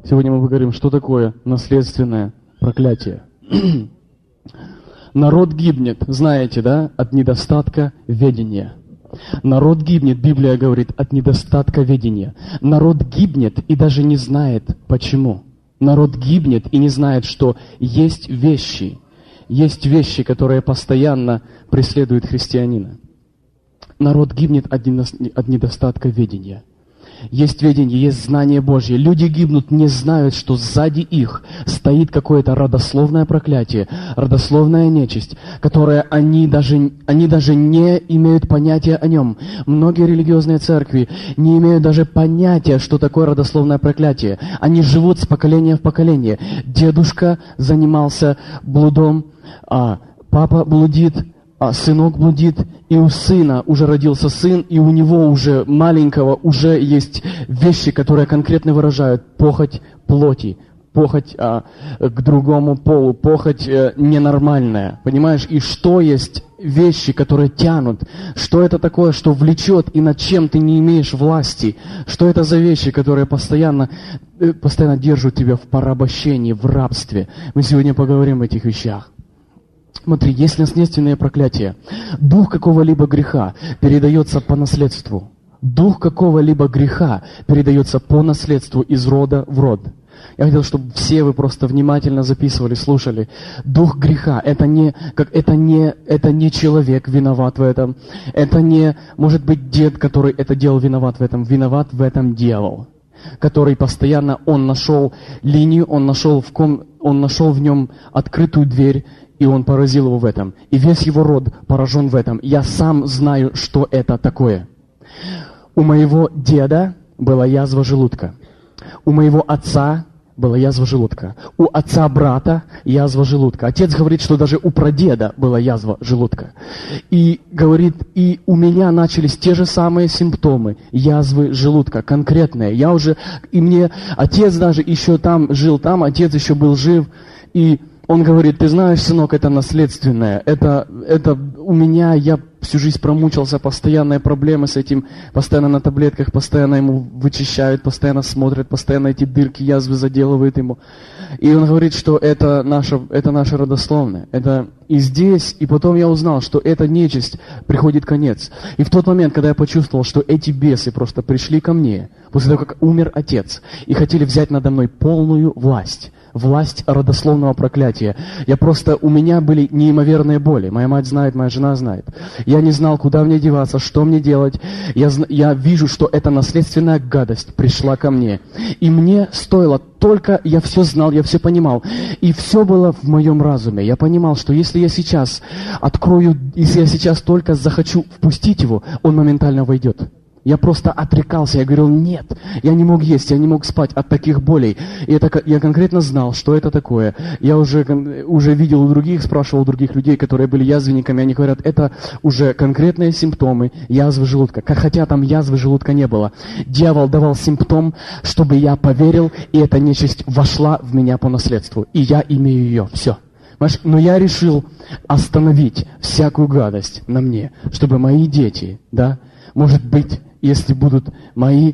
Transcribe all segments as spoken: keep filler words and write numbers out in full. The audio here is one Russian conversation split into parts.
Сегодня мы поговорим, что такое наследственное проклятие. Народ гибнет, знаете, да, от недостатка ведения. Народ гибнет, Библия говорит, от недостатка ведения. Народ гибнет и даже не знает, почему. Народ гибнет и не знает, что есть вещи, есть вещи, которые постоянно преследуют христианина. Народ гибнет от недостатка ведения. Есть ведение, есть знание Божье. Люди гибнут, не знают, что сзади их стоит какое-то родословное проклятие, родословная нечисть, которое они даже, они даже не имеют понятия о нем. Многие религиозные церкви не имеют даже понятия, что такое родословное проклятие. Они живут с поколения в поколение. Дедушка занимался блудом, а папа блудит, а сынок блудит, и у сына уже родился сын, и у него уже маленького уже есть вещи, которые конкретно выражают похоть плоти, похоть а, к другому полу, похоть а, ненормальная, понимаешь? И что есть вещи, которые тянут? Что это такое, что влечет, и над чем ты не имеешь власти? Что это за вещи, которые постоянно, постоянно держат тебя в порабощении, в рабстве? Мы сегодня поговорим о этих вещах. Смотри, есть наследственное проклятие. Дух какого-либо греха передается по наследству. Дух какого-либо греха передается по наследству из рода в род. Я хотел, чтобы все вы просто внимательно записывали, слушали. Дух греха – это не, как, это не, это не человек виноват в этом. Это не, может быть, дед, который это делал, виноват в этом. Виноват в этом дьявол, который постоянно, он нашел линию, он нашел в, ком, он нашел в нем открытую дверь, и он поразил его в этом. И весь его род поражен в этом. Я сам знаю, что это такое. У моего деда была язва желудка. У моего отца была язва желудка. У отца брата язва желудка. Отец говорит, что даже у прадеда была язва желудка. И говорит, и у меня начались те же самые симптомы язвы желудка, конкретные. Я уже, и мне, отец даже еще там жил, там отец еще был жив, и он говорит, ты знаешь, сынок, это наследственное, это, это у меня, я всю жизнь промучился, постоянные проблемы с этим, постоянно на таблетках, постоянно ему вычищают, постоянно смотрят, постоянно эти дырки, язвы заделывают ему. И он говорит, что это наше, это наше родословное. Это и здесь, и потом я узнал, что эта нечисть приходит конец. И в тот момент, когда я почувствовал, что эти бесы просто пришли ко мне, после того, как умер отец, и хотели взять надо мной полную власть, власть родословного проклятия. Я просто, у меня были неимоверные боли. Моя мать знает, моя жена знает. Я не знал, куда мне деваться, что мне делать. Я, я вижу, что эта наследственная гадость пришла ко мне. И мне стоило только, я все знал, я все понимал. И все было в моем разуме. Я понимал, что если я сейчас открою, если я сейчас только захочу впустить его, он моментально войдет. Я просто отрекался, я говорил, нет, я не мог есть, я не мог спать от таких болей. И это, я конкретно знал, что это такое. Я уже, уже видел у других, спрашивал у других людей, которые были язвенниками, они говорят, это уже конкретные симптомы язвы желудка. Хотя там язвы желудка не было. Дьявол давал симптом, чтобы я поверил, и эта нечисть вошла в меня по наследству. И я имею ее. Все. Но я решил остановить всякую гадость на мне, чтобы мои дети, да, может быть, если будут мои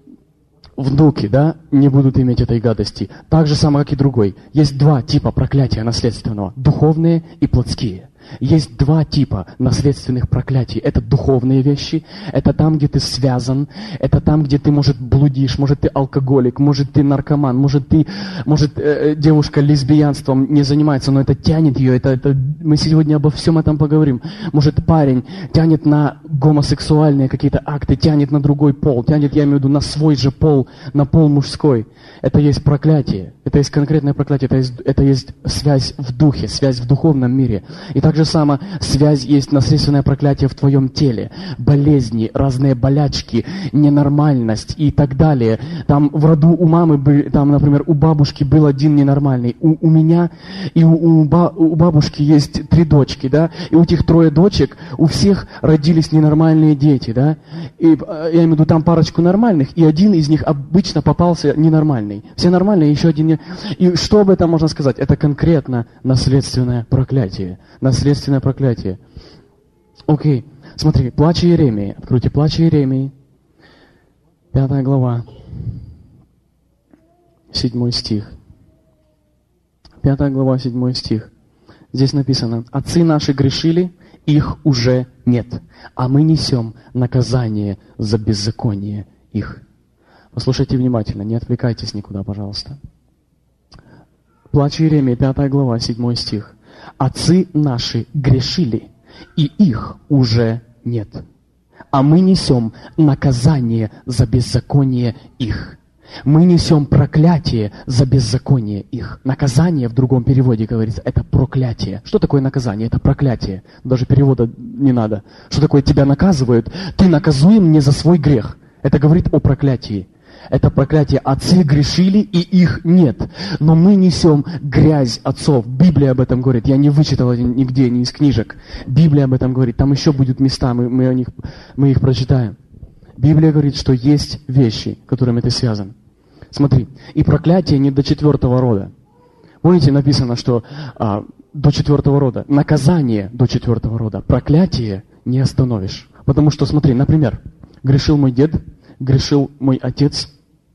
внуки, да, не будут иметь этой гадости. Так же самое, как и другой. Есть два типа проклятия наследственного. Духовные и плотские. Есть два типа наследственных проклятий. Это духовные вещи, это там, где ты связан, это там, где ты, может, блудишь, может, ты алкоголик, может, ты наркоман, может, ты, может, э, девушка лесбиянством не занимается, но это тянет ее, это, это, мы сегодня обо всем этом поговорим. Может, парень тянет на гомосексуальные какие-то акты, тянет на другой пол, тянет, я имею в виду, на свой же пол, на пол мужской. Это есть проклятие, это есть конкретное проклятие, это есть, это есть связь в духе, связь в духовном мире. И так же само связь есть наследственное проклятие в твоем теле. Болезни, разные болячки, ненормальность и так далее. Там в роду у мамы, там, например, у бабушки был один ненормальный. У, у меня и у, у, ба, у бабушки есть три дочки, да, и у этих трое дочек, у всех родились ненормальные дети, да. И я имею в виду, там парочку нормальных, и один из них обычно попался ненормальный. Все нормальные, еще один не... И что об этом можно сказать? Это конкретно наследственное проклятие. Наследственное проклятие. Окей, смотри, плач Иеремии. Откройте плач Иеремии. Пятая глава. седьмой стих. Пятая глава, седьмой стих. Здесь написано: «Отцы наши грешили, их уже нет, а мы несем наказание за беззаконие их». Послушайте внимательно, не отвлекайтесь никуда, пожалуйста. Плач Иеремии, пятая глава, седьмой стих. «Отцы наши грешили, и их уже нет, а мы несем наказание за беззаконие их». Мы несем проклятие за беззаконие их. Наказание в другом переводе говорится, это проклятие. Что такое наказание? Это проклятие. Даже перевода не надо. Что такое тебя наказывают? Ты наказуем не за свой грех. Это говорит о проклятии. Это проклятие. Отцы грешили, и их нет. Но мы несем грязь отцов. Библия об этом говорит. Я не вычитал это нигде, ни из книжек. Библия об этом говорит. Там еще будут места, мы, мы, о них, мы их прочитаем. Библия говорит, что есть вещи, которыми ты связан. Смотри, и проклятие не до четвертого рода. Помните, написано, что а, до четвертого рода. Наказание до четвертого рода. Проклятие не остановишь. Потому что, смотри, например, грешил мой дед, грешил мой отец,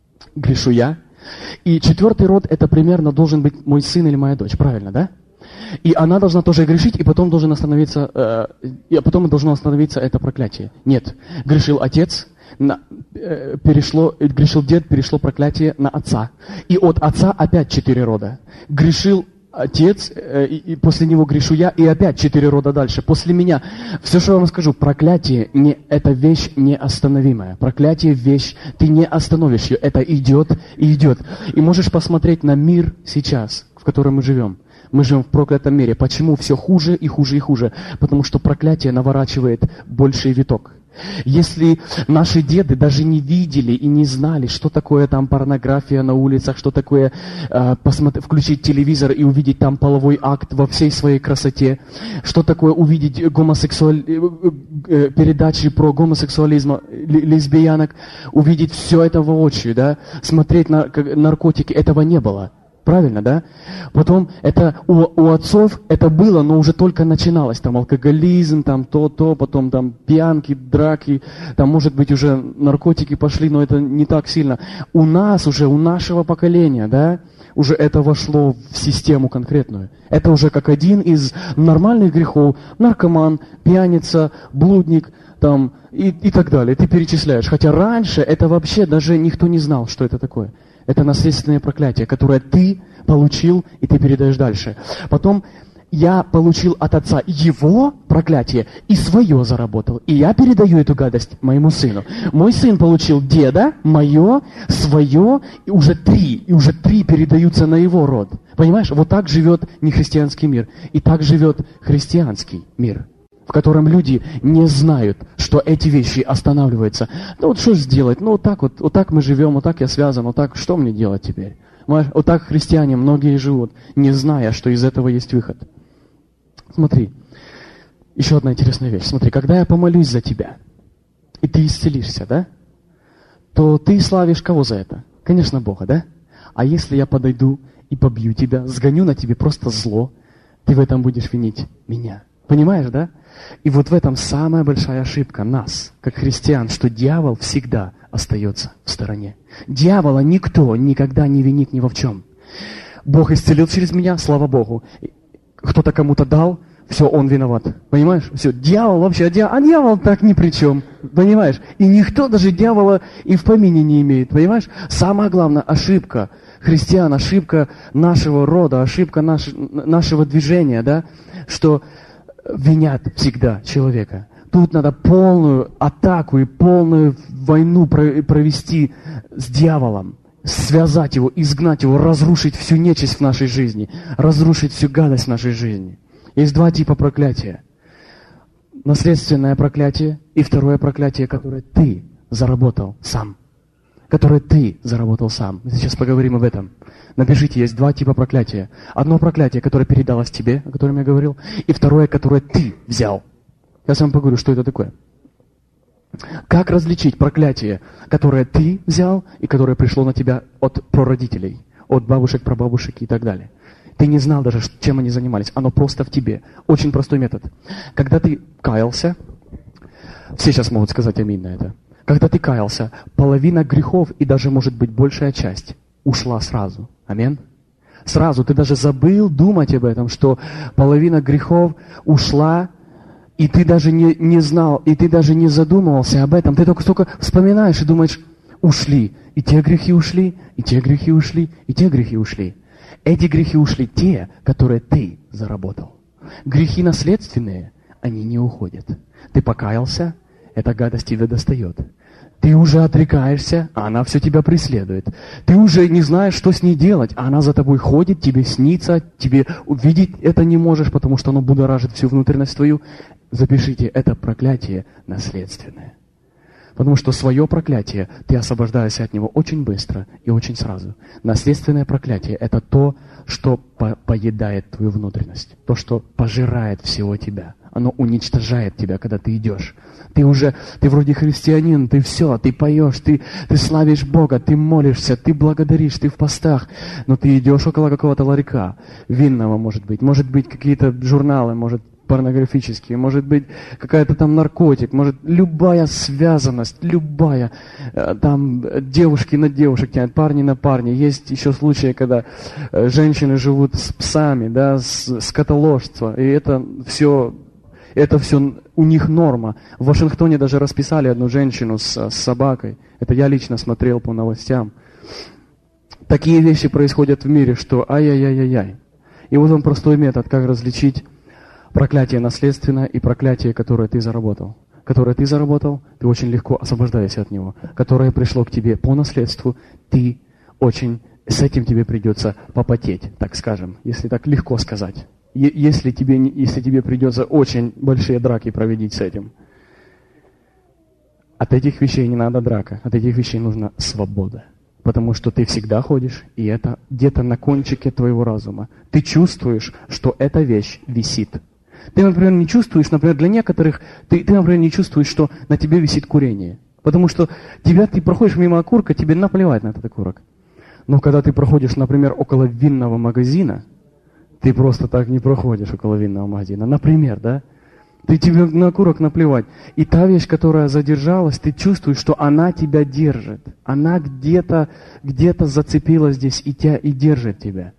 грешу я. И четвертый род, это примерно должен быть мой сын или моя дочь. Правильно, да? И она должна тоже грешить, и потом должен остановиться, э, и потом должно остановиться это проклятие. Нет, грешил отец, на, э, перешло, грешил дед, перешло проклятие на отца. И от отца опять четыре рода. Грешил отец, э, и, и после него грешу я, и опять четыре рода дальше. После меня. Все, что я вам скажу, проклятие, не, это вещь неостановимая. Проклятие вещь, ты не остановишь ее. Это идет и идет. И можешь посмотреть на мир сейчас, в котором мы живем. Мы живем в проклятом мире. Почему все хуже и хуже и хуже? Потому что проклятие наворачивает больший виток. Если наши деды даже не видели и не знали, что такое там порнография на улицах, что такое э, посмотри, включить телевизор и увидеть там половой акт во всей своей красоте, что такое увидеть гомосексуаль... э, э, передачи про гомосексуализм, лесбиянок, увидеть все это воочию, да? Смотреть на наркотики, этого не было. Правильно, да? Потом это у, у отцов это было, но уже только начиналось. Там алкоголизм, там то-то, потом там пьянки, драки, там, может быть, уже наркотики пошли, но это не так сильно. У нас уже, у нашего поколения, да, уже это вошло в систему конкретную. Это уже как один из нормальных грехов. Наркоман, пьяница, блудник, там, и, и так далее. Ты перечисляешь. Хотя раньше это вообще даже никто не знал, что это такое. Это наследственное проклятие, которое ты получил, и ты передаешь дальше. Потом я получил от отца его проклятие и свое заработал. И я передаю эту гадость моему сыну. Мой сын получил деда, мое, свое, и уже три. И уже три передаются на его род. Понимаешь? Вот так живет нехристианский мир. И так живет христианский мир, в котором люди не знают, что эти вещи останавливаются. Ну вот что сделать? Ну вот так вот, вот так мы живем, вот так я связан, вот так, что мне делать теперь? Вот так христиане многие живут, не зная, что из этого есть выход. Смотри, еще одна интересная вещь. Смотри, когда я помолюсь за тебя, и ты исцелишься, да? То ты славишь кого за это? Конечно, Бога, да? А если я подойду и побью тебя, сгоню на тебе просто зло, ты в этом будешь винить меня. Понимаешь, да? И вот в этом самая большая ошибка нас, как христиан, что дьявол всегда остается в стороне. Дьявола никто никогда не винит ни во в чем. Бог исцелил через меня, слава Богу. Кто-то кому-то дал, все, он виноват. Понимаешь? Все, дьявол вообще, а дьявол так ни при чем. Понимаешь? И никто даже дьявола и в помине не имеет. Понимаешь? Самая главная ошибка христиан, ошибка нашего рода, ошибка наш, нашего движения, да, что винят всегда человека. Тут надо полную атаку и полную войну провести с дьяволом, связать его, изгнать его, разрушить всю нечисть в нашей жизни, разрушить всю гадость в нашей жизни. Есть два типа проклятия. Наследственное проклятие и второе проклятие, которое ты заработал сам. Которое ты заработал сам. Мы сейчас поговорим об этом. Напишите, есть два типа проклятия. Одно проклятие, которое передалось тебе, о котором я говорил, и второе, которое ты взял. Сейчас я вам поговорю, что это такое. Как различить проклятие, которое ты взял и которое пришло на тебя от прародителей, от бабушек, прабабушек и так далее. Ты не знал даже, чем они занимались. Оно просто в тебе. Очень простой метод. Когда ты каялся, все сейчас могут сказать аминь на это. Когда ты каялся, половина грехов и даже, может быть, большая часть ушла сразу. Аминь. Сразу. Ты даже забыл думать об этом, что половина грехов ушла, и ты даже не, не знал, и ты даже не задумывался об этом. Ты только столько вспоминаешь и думаешь, ушли. И те грехи ушли, и те грехи ушли, и те грехи ушли. Эти грехи ушли те, которые ты заработал. Грехи наследственные, они не уходят. Ты покаялся, эта гадость тебя достает. Ты уже отрекаешься, а она все тебя преследует. Ты уже не знаешь, что с ней делать, а она за тобой ходит, тебе снится, тебе увидеть это не можешь, потому что оно будоражит всю внутренность твою. Запишите, это проклятие наследственное. Потому что свое проклятие, ты освобождаешься от него очень быстро и очень сразу. Наследственное проклятие – это то, что по- поедает твою внутренность, то, что пожирает всего тебя. Оно уничтожает тебя, когда ты идешь. Ты уже, ты вроде христианин, ты все, ты поешь, ты, ты славишь Бога, ты молишься, ты благодаришь, ты в постах, но ты идешь около какого-то ларька, винного, может быть, может быть, какие-то журналы, может, порнографические, может быть, какая-то там наркотик, может, любая связанность, любая, там, девушки на девушек тянут, парни на парни. Есть еще случаи, когда женщины живут с псами, да, с скотоложство, и это все, это все у них норма. В Вашингтоне даже расписали одну женщину с, с собакой. Это я лично смотрел по новостям. Такие вещи происходят в мире, что ай-яй-яй-яй-яй. И вот он простой метод, как различить проклятие наследственное и проклятие, которое ты заработал. Которое ты заработал, ты очень легко освобождаешься от него. Которое пришло к тебе по наследству, ты очень, с этим тебе придется попотеть, так скажем, если так легко сказать. Е- если, тебе, если тебе придется очень большие драки проводить с этим. От этих вещей не надо драка, от этих вещей нужна свобода. Потому что ты всегда ходишь, и это где-то на кончике твоего разума. Ты чувствуешь, что эта вещь висит. Ты, например, не чувствуешь, например, для некоторых, ты, ты, например, не чувствуешь, что на тебе висит курение. Потому что тебя, ты проходишь мимо окурка, тебе наплевать на этот окурок. Но когда ты проходишь, например, около винного магазина, ты просто так не проходишь около винного магазина. Например, да? Ты тебе на окурок наплевать. И та вещь, которая задержалась, ты чувствуешь, что она тебя держит. Она где-то, где-то зацепилась здесь и, тебя, и держит тебя.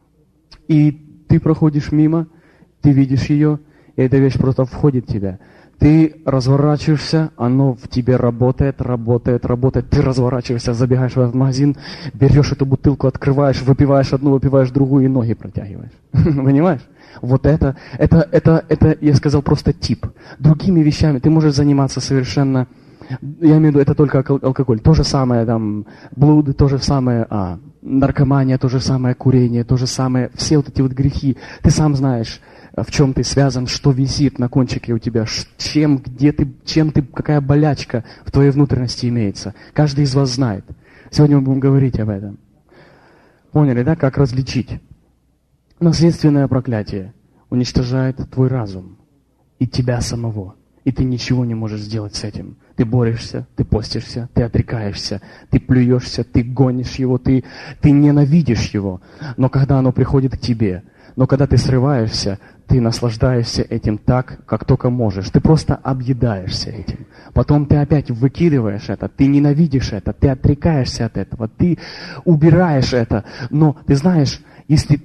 И ты проходишь мимо, ты видишь ее, и эта вещь просто входит в тебя. Ты разворачиваешься, оно в тебе работает, работает, работает. Ты разворачиваешься, забегаешь в этот магазин, берешь эту бутылку, открываешь, выпиваешь одну, выпиваешь другую и ноги протягиваешь. Понимаешь? Вот это, это, это, это, я сказал, просто тип. Другими вещами ты можешь заниматься совершенно, я имею в виду, это только алкоголь. То же самое, там, блуд, то же самое, а, наркомания, то же самое, курение, то же самое, все вот эти вот грехи. Ты сам знаешь, в чем ты связан, что висит на кончике у тебя, чем, где ты, чем ты, какая болячка в твоей внутренности имеется. Каждый из вас знает. Сегодня мы будем говорить об этом. Поняли, да, как различить? Наследственное проклятие уничтожает твой разум и тебя самого. И ты ничего не можешь сделать с этим. Ты борешься, ты постишься, ты отрекаешься, ты плюешься, ты гонишь его, ты, ты ненавидишь его. Но когда оно приходит к тебе, но когда ты срываешься, ты наслаждаешься этим так, как только можешь. Ты просто объедаешься этим. Потом ты опять выкидываешь это, ты ненавидишь это, ты отрекаешься от этого, ты убираешь это. Но ты знаешь, если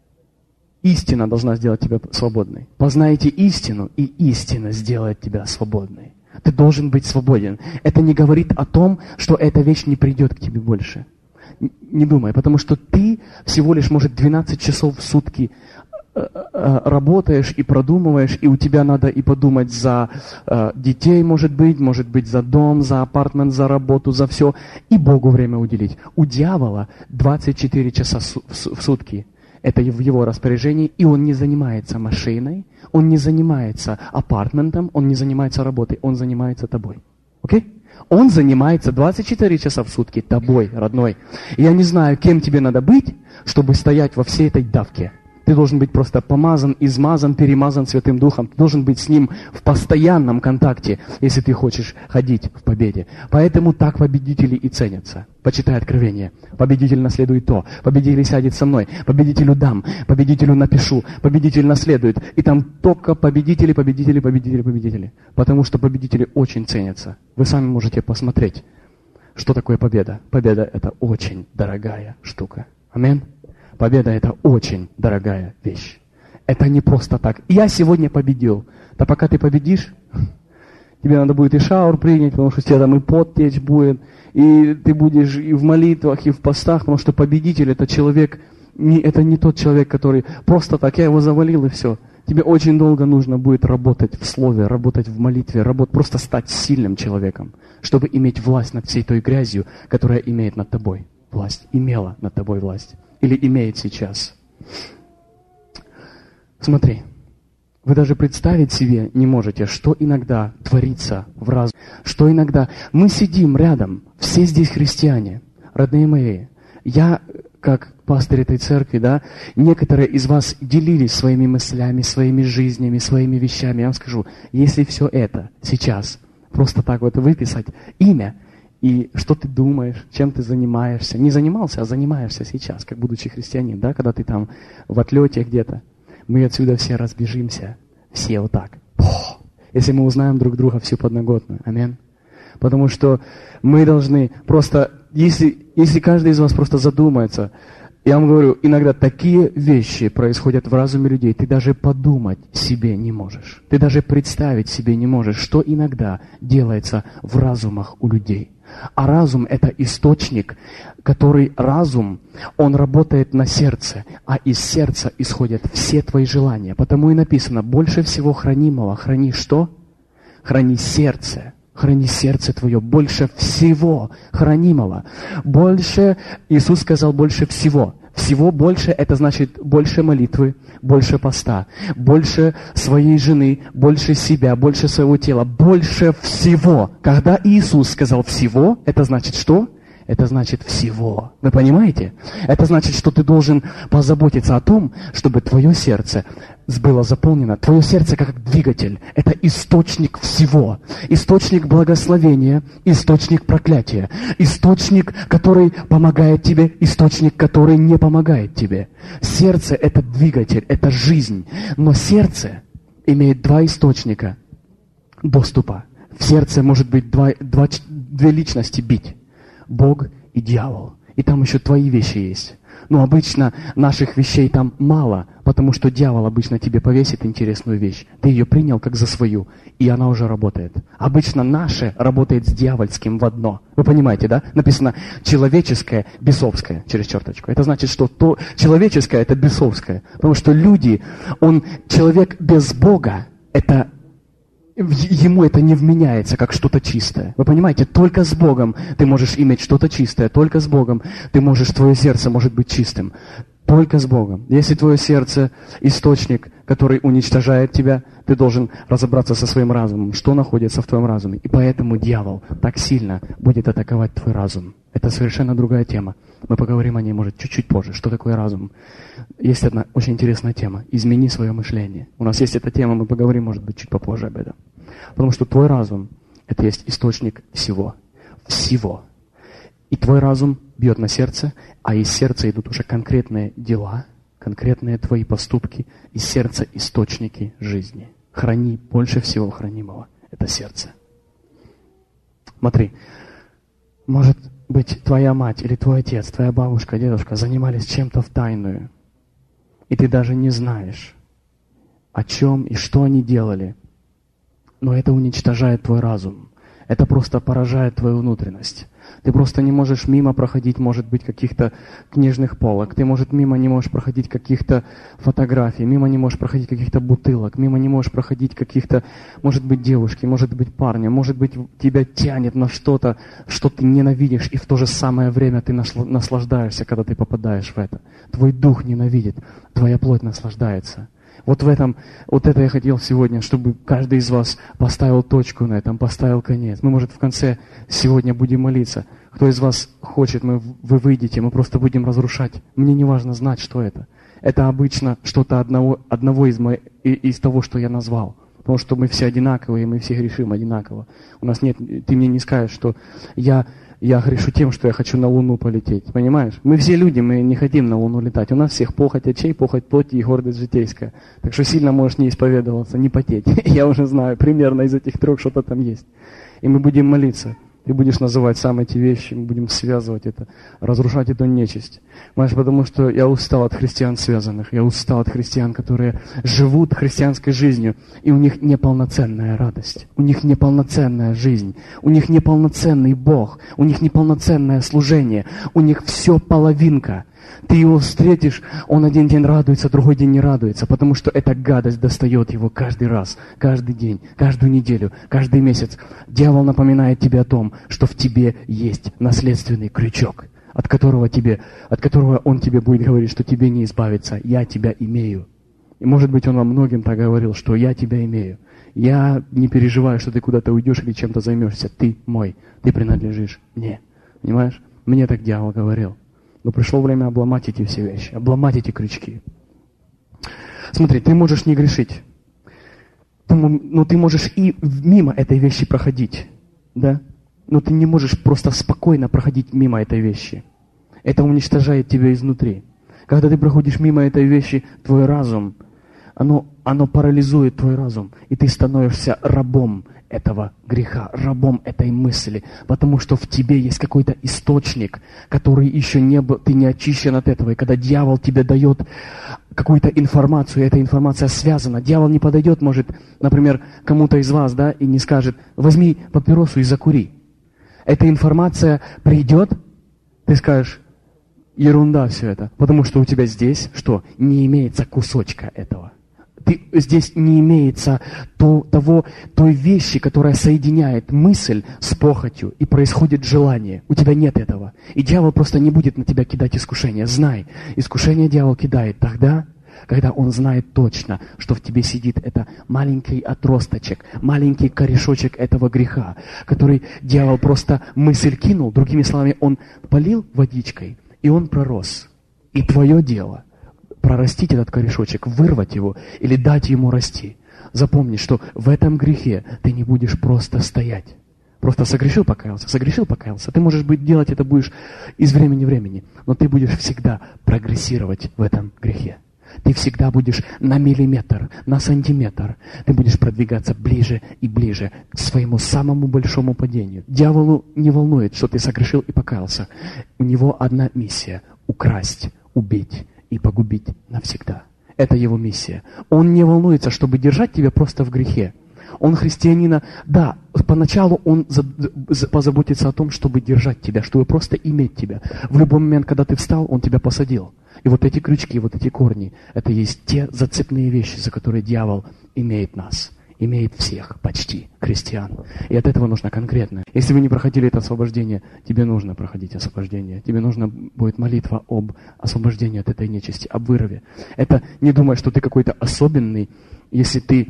истина должна сделать тебя свободной. Познайте истину, и истина сделает тебя свободной. Ты должен быть свободен. Это не говорит о том, что эта вещь не придет к тебе больше. Не думай, потому что ты всего лишь, может, двенадцать часов в сутки работаешь и продумываешь, и у тебя надо и подумать за э, детей, может быть, может быть, за дом, за апартмент, за работу, за все, и Богу время уделить. У дьявола двадцать четыре часа в сутки. Это в его распоряжении, и он не занимается машиной, он не занимается апартментом, он не занимается работой, он занимается тобой. Окей? Okay? Он занимается двадцать четыре часа в сутки тобой, родной. И я не знаю, кем тебе надо быть, чтобы стоять во всей этой давке. Ты должен быть просто помазан, измазан, перемазан Святым Духом. Ты должен быть с Ним в постоянном контакте, если ты хочешь ходить в победе. Поэтому так победители и ценятся. Почитай Откровение. Победитель наследует то. Победитель сядет со мной. Победителю дам. Победителю напишу. Победитель наследует. И там только победители, победители, победители, победители. Потому что победители очень ценятся. Вы сами можете посмотреть. Что такое победа? Победа — это очень дорогая штука. Аминь. Победа — это очень дорогая вещь. Это не просто так. Я сегодня победил. Да пока ты победишь, тебе надо будет и шаур принять, потому что у тебя там и пот течь будет, и ты будешь и в молитвах, и в постах, потому что победитель — это человек, не, это не тот человек, который просто так, я его завалил, и все. Тебе очень долго нужно будет работать в слове, работать в молитве, работать, просто стать сильным человеком, чтобы иметь власть над всей той грязью, которая имеет над тобой власть, имела над тобой власть, или имеет сейчас. Смотри, вы даже представить себе не можете, что иногда творится в разуме, что иногда мы сидим рядом, все здесь христиане, родные мои. Я, как пастырь этой церкви, да, некоторые из вас делились своими мыслями, своими жизнями, своими вещами. Я вам скажу, если все это сейчас просто так вот выписать, имя, и что ты думаешь, чем ты занимаешься, не занимался, а занимаешься сейчас, как будучи христианин, да, когда ты там в отлете где-то, мы отсюда все разбежимся, все вот так. Если мы узнаем друг друга всю подноготную. Аминь. Потому что мы должны просто, если, если каждый из вас просто задумается, я вам говорю, иногда такие вещи происходят в разуме людей, ты даже подумать себе не можешь. Ты даже представить себе не можешь, что иногда делается в разумах у людей. А разум — это источник, который разум, он работает на сердце, а из сердца исходят все твои желания. Потому и написано, больше всего хранимого храни что? Храни сердце. Храни сердце твое, больше всего хранимого. Больше, Иисус сказал, больше всего. Всего больше, это значит больше молитвы, больше поста, больше своей жены, больше себя, больше своего тела, больше всего. Когда Иисус сказал всего, это значит что? Это значит всего. Вы понимаете? Это значит, что ты должен позаботиться о том, чтобы твое сердце было заполнено. Твое сердце как двигатель. Это источник всего. Источник благословения, источник проклятия. Источник, который помогает тебе, источник, который не помогает тебе. Сердце — это двигатель, это жизнь. Но сердце имеет два источника доступа. В сердце может быть два, два, две личности бить. Бог и дьявол. И там еще твои вещи есть. Но обычно наших вещей там мало, потому что дьявол обычно тебе повесит интересную вещь. Ты ее принял как за свою, и она уже работает. Обычно наше работает с дьявольским в одно. Вы понимаете, да? Написано человеческое, бесовское, через черточку. Это значит, что то человеческое — это бесовское. Потому что люди, он, человек без Бога, это ему это не вменяется как что-то чистое. Вы понимаете, только с Богом ты можешь иметь что-то чистое, только с Богом ты можешь, твое сердце может быть чистым. Только с Богом. Если твое сердце источник, который уничтожает тебя, ты должен разобраться со своим разумом, что находится в твоем разуме. И поэтому дьявол так сильно будет атаковать твой разум. Это совершенно другая тема. Мы поговорим о ней, может, чуть-чуть позже. Что такое разум? Есть одна очень интересная тема. Измени свое мышление. У нас есть эта тема, мы поговорим, может быть, чуть попозже об этом. Потому что твой разум — это есть источник всего. Всего. И твой разум бьет на сердце, а из сердца идут уже конкретные дела, конкретные твои поступки, из сердца источники жизни. Храни больше всего хранимого. Это сердце. Смотри, может быть, твоя мать или твой отец, твоя бабушка, дедушка занимались чем-то в тайную, и ты даже не знаешь, о чем и что они делали. Но это уничтожает твой разум. Это просто поражает твою внутренность. Ты просто не можешь мимо проходить, может быть, каких-то книжных полок. Ты, может, мимо не можешь проходить каких-то фотографий, мимо не можешь проходить каких-то бутылок, мимо не можешь проходить каких-то, может быть, девушки, может быть, парня, может быть, тебя тянет на что-то, что ты ненавидишь, и в то же самое время ты наслаждаешься, когда ты попадаешь в это. Твой дух ненавидит, твоя плоть наслаждается. Вот в этом, вот это я хотел сегодня, чтобы каждый из вас поставил точку на этом, поставил конец. Мы, может, в конце сегодня будем молиться. Кто из вас хочет, мы, вы выйдете, мы просто будем разрушать. Мне не важно знать, что это. Это обычно что-то одного, одного из, мо... из того, что я назвал. Потому что мы все одинаковые, мы все грешим одинаково. У нас нет, ты мне не скажешь, что я... Я грешу тем, что я хочу на Луну полететь. Понимаешь? Мы все люди, мы не хотим на Луну летать. У нас всех похоть очей, похоть плоти и гордость житейская. Так что сильно можешь не исповедоваться, не потеть. Я уже знаю, примерно из этих трех что-то там есть. И мы будем молиться. Ты будешь называть сам эти вещи, мы будем связывать это, разрушать эту нечисть. Понимаешь, потому что я устал от христиан связанных, я устал от христиан, которые живут христианской жизнью, и у них неполноценная радость, у них неполноценная жизнь, у них неполноценный Бог, у них неполноценное служение, у них все половинка. Ты его встретишь, он один день радуется, другой день не радуется, потому что эта гадость достает его каждый раз, каждый день, каждую неделю, каждый месяц. Дьявол напоминает тебе о том, что в тебе есть наследственный крючок, от которого, тебе, от которого он тебе будет говорить, что тебе не избавиться. Я тебя имею. И может быть он вам многим так говорил, что я тебя имею. Я не переживаю, что ты куда-то уйдешь или чем-то займешься. Ты мой, ты принадлежишь мне. Понимаешь? Мне так дьявол говорил. Но пришло время обломать эти все вещи, обломать эти крючки. Смотри, ты можешь не грешить, но ты можешь и мимо этой вещи проходить, да? Но ты не можешь просто спокойно проходить мимо этой вещи. Это уничтожает тебя изнутри. Когда ты проходишь мимо этой вещи, твой разум, оно, оно парализует твой разум, и ты становишься рабом этого греха, рабом этой мысли, потому что в тебе есть какой-то источник, который еще не был, ты не очищен от этого. И когда дьявол тебе дает какую-то информацию, и эта информация связана, дьявол не подойдет, может, например, кому-то из вас, да, и не скажет: возьми папиросу и закури. Эта информация придет, ты скажешь: ерунда все это, потому что у тебя здесь что? Не имеется кусочка этого. Ты, здесь не имеется то, того, той вещи, которая соединяет мысль с похотью, и происходит желание. У тебя нет этого. И дьявол просто не будет на тебя кидать искушение. Знай, искушение дьявол кидает тогда, когда он знает точно, что в тебе сидит это маленький отросточек, маленький корешочек этого греха, который дьявол просто мысль кинул, другими словами, он полил водичкой, и он пророс. И твое дело прорастить этот корешочек, вырвать его или дать ему расти. Запомни, что в этом грехе ты не будешь просто стоять. Просто согрешил, покаялся, согрешил, покаялся. Ты можешь быть, делать это будешь из времени в времени, но ты будешь всегда прогрессировать в этом грехе. Ты всегда будешь на миллиметр, на сантиметр. Ты будешь продвигаться ближе и ближе к своему самому большому падению. Дьяволу не волнует, что ты согрешил и покаялся. У него одна миссия — украсть, убить и погубить навсегда. Это его миссия. Он не волнуется, чтобы держать тебя просто в грехе. Он христианина, да, поначалу он за, за, позаботится о том, чтобы держать тебя, чтобы просто иметь тебя. В любой момент, когда ты встал, он тебя посадил. И вот эти крючки, вот эти корни, это есть те зацепные вещи, за которые дьявол имеет нас. Имеет всех, почти, христиан. И от этого нужно конкретно. Если вы не проходили это освобождение, тебе нужно проходить освобождение. Тебе нужна будет молитва об освобождении от этой нечисти, об вырыве. Это не думай, что ты какой-то особенный, если ты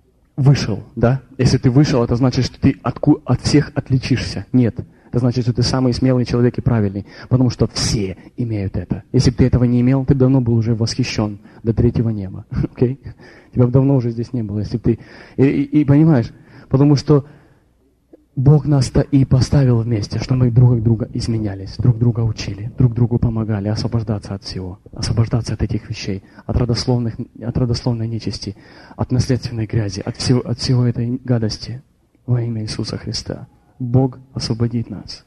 вышел, да? Если ты вышел, это значит, что ты от, от всех отличишься. Нет. Это значит, что ты самый смелый человек и правильный, потому что все имеют это. Если бы ты этого не имел, ты давно был уже восхищен до третьего неба. Okay? Тебя бы давно уже здесь не было, если бы ты... И, и, и понимаешь, потому что Бог нас-то и поставил вместе, что мы друг друга изменялись, друг друга учили, друг другу помогали освобождаться от всего, освобождаться от этих вещей, от родословных, от родословной нечисти, от наследственной грязи, от всего, от всего этой гадости во имя Иисуса Христа. Бог освободит нас.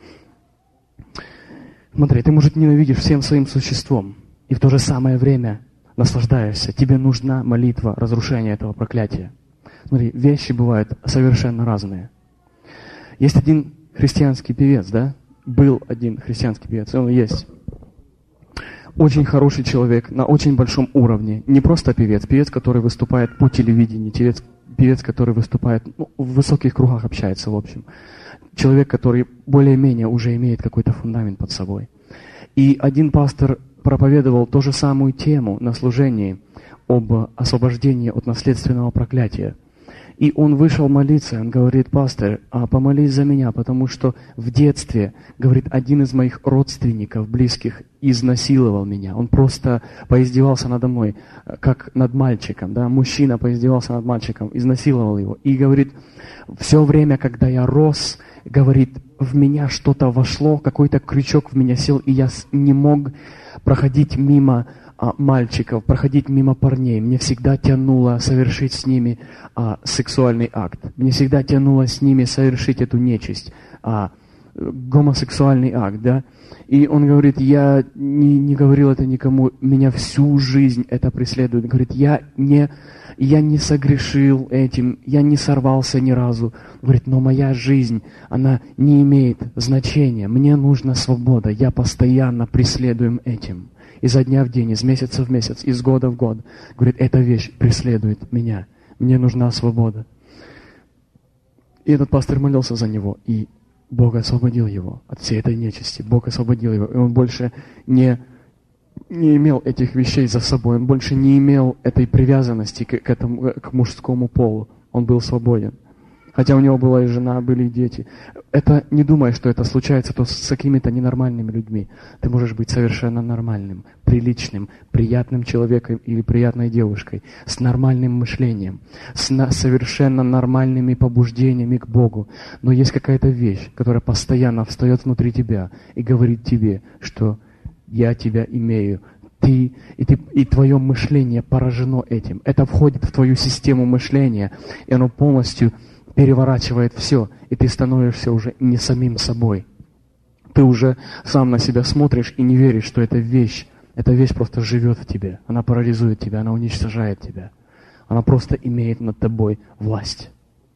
Смотри, ты, может, ненавидишь всем своим существом, и в то же самое время наслаждаешься. Тебе нужна молитва разрушения этого проклятия. Смотри, вещи бывают совершенно разные. Есть один христианский певец, да? Был один христианский певец, и он есть. Очень хороший человек, на очень большом уровне. Не просто певец, певец, который выступает по телевидению, певец, певец, который выступает, ну, в высоких кругах общается, в общем. Человек, который более-менее уже имеет какой-то фундамент под собой. И один пастор проповедовал ту же самую тему на служении об освобождении от наследственного проклятия. И он вышел молиться, он говорит: пастор, а помолись за меня, потому что в детстве, говорит, один из моих родственников, близких, изнасиловал меня. Он просто поиздевался надо мной, как над мальчиком, да, мужчина поиздевался над мальчиком, изнасиловал его. И говорит, все время, когда я рос, говорит, в меня что-то вошло, какой-то крючок в меня сел, и я не мог проходить мимо а, мальчиков, проходить мимо парней. Мне всегда тянуло совершить с ними а, сексуальный акт. Мне всегда тянуло с ними совершить эту нечисть, а, гомосексуальный акт, да. И он говорит, я не, не говорил это никому, меня всю жизнь это преследует. Он говорит, я не, я не согрешил этим, я не сорвался ни разу. Он говорит, но моя жизнь, она не имеет значения. Мне нужна свобода, я постоянно преследуем этим. Изо дня в день, из месяца в месяц, из года в год. Говорит, эта вещь преследует меня. Мне нужна свобода. И этот пастор молился за него, и Бог освободил его от всей этой нечисти. Бог освободил его. И он больше не, не имел этих вещей за собой. Он больше не имел этой привязанности к, к, этому, к мужскому полу. Он был свободен. Хотя у него была и жена, были и дети. Это не думай, что это случается то с какими-то ненормальными людьми. Ты можешь быть совершенно нормальным, приличным, приятным человеком или приятной девушкой, с нормальным мышлением, с на- совершенно нормальными побуждениями к Богу. Но есть какая-то вещь, которая постоянно встает внутри тебя и говорит тебе, что я тебя имею. Ты и, ты, и твое мышление поражено этим. Это входит в твою систему мышления, и оно полностью переворачивает все, и ты становишься уже не самим собой. Ты уже сам на себя смотришь и не веришь, что эта вещь, эта вещь просто живет в тебе. Она парализует тебя, она уничтожает тебя. Она просто имеет над тобой власть.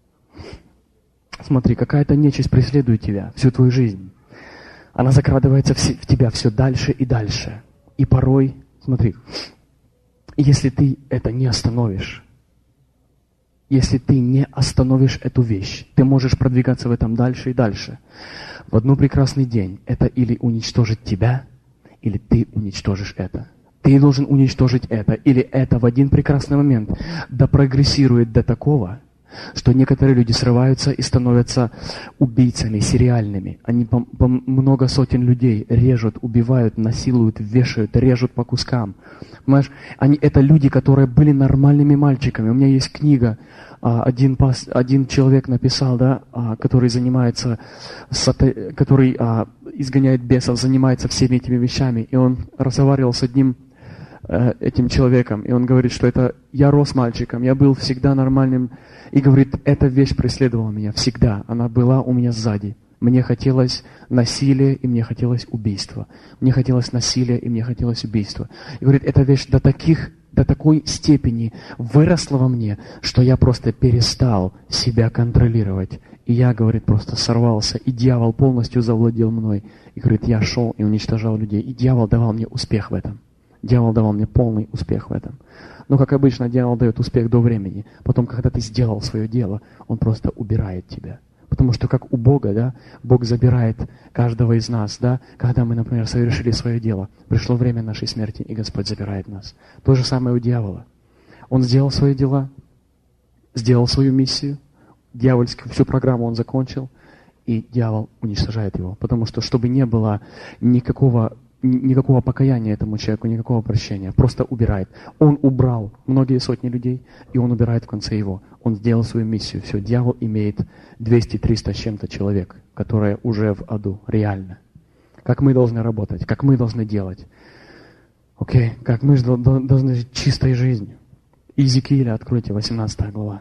Смотри, какая-то нечисть преследует тебя всю твою жизнь. Она закрадывается в, в тебя все дальше и дальше. И порой, смотри, если ты это не остановишь, если ты не остановишь эту вещь, ты можешь продвигаться в этом дальше и дальше. В один прекрасный день это или уничтожит тебя, или ты уничтожишь это. Ты должен уничтожить это, или это в один прекрасный момент допрогрессирует до такого, что некоторые люди срываются и становятся убийцами сериальными. Они по, по много сотен людей режут, убивают, насилуют, вешают, режут по кускам. Понимаешь, они, это люди, которые были нормальными мальчиками. У меня есть книга, один, пас, один человек написал, да, который занимается, который изгоняет бесов, занимается всеми этими вещами. И он разговаривал с одним этим человеком, и он говорит, что это я рос мальчиком, я был всегда нормальным, и говорит, эта вещь преследовала меня всегда, она была у меня сзади. Мне хотелось насилия, и мне хотелось убийства. Мне хотелось насилия, и мне хотелось убийства. И говорит, эта вещь до таких, до такой степени выросла во мне, что я просто перестал себя контролировать. И я, говорит, просто сорвался, и дьявол полностью завладел мной. И говорит, я шел и уничтожал людей, и дьявол давал мне успех в этом. Дьявол давал мне полный успех в этом. Но, как обычно, дьявол дает успех до времени. Потом, когда ты сделал свое дело, он просто убирает тебя. Потому что, как у Бога, да, Бог забирает каждого из нас, да, когда мы, например, совершили свое дело. Пришло время нашей смерти, и Господь забирает нас. То же самое у дьявола. Он сделал свои дела, сделал свою миссию, дьявольскую всю программу он закончил, и дьявол уничтожает его. Потому что, чтобы не было никакого никакого покаяния этому человеку, никакого прощения. Просто убирает. Он убрал многие сотни людей, и он убирает в конце его. Он сделал свою миссию. Все, дьявол имеет двести-триста с чем-то человек, которые уже в аду, реально. Как мы должны работать, как мы должны делать. Окей, okay? Как мы должны жить чистой жизнью. Иезекииля откройте, восемнадцатая глава.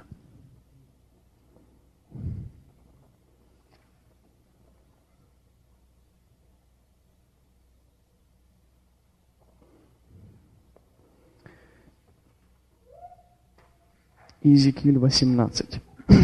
Иезекииль восемнадцать,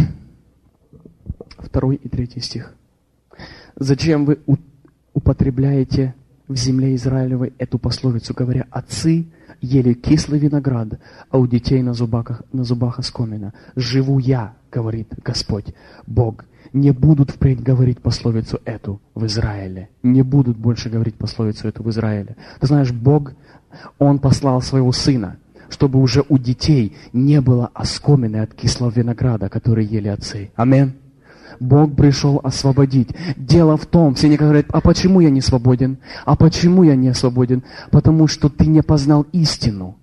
второй и третий стих. «Зачем вы употребляете в земле Израилевой эту пословицу, говоря, отцы ели кислый виноград, а у детей на зубах, на зубах оскомина? Живу я, говорит Господь, Бог, не будут впредь говорить пословицу эту в Израиле. Не будут больше говорить пословицу эту в Израиле». Ты знаешь, Бог, Он послал Своего Сына, чтобы уже у детей не было оскомины от кислого винограда, который ели отцы. Амин. Бог пришел освободить. Дело в том, все некоторые говорят, а почему я не свободен? А почему я не свободен? Потому что ты не познал истину.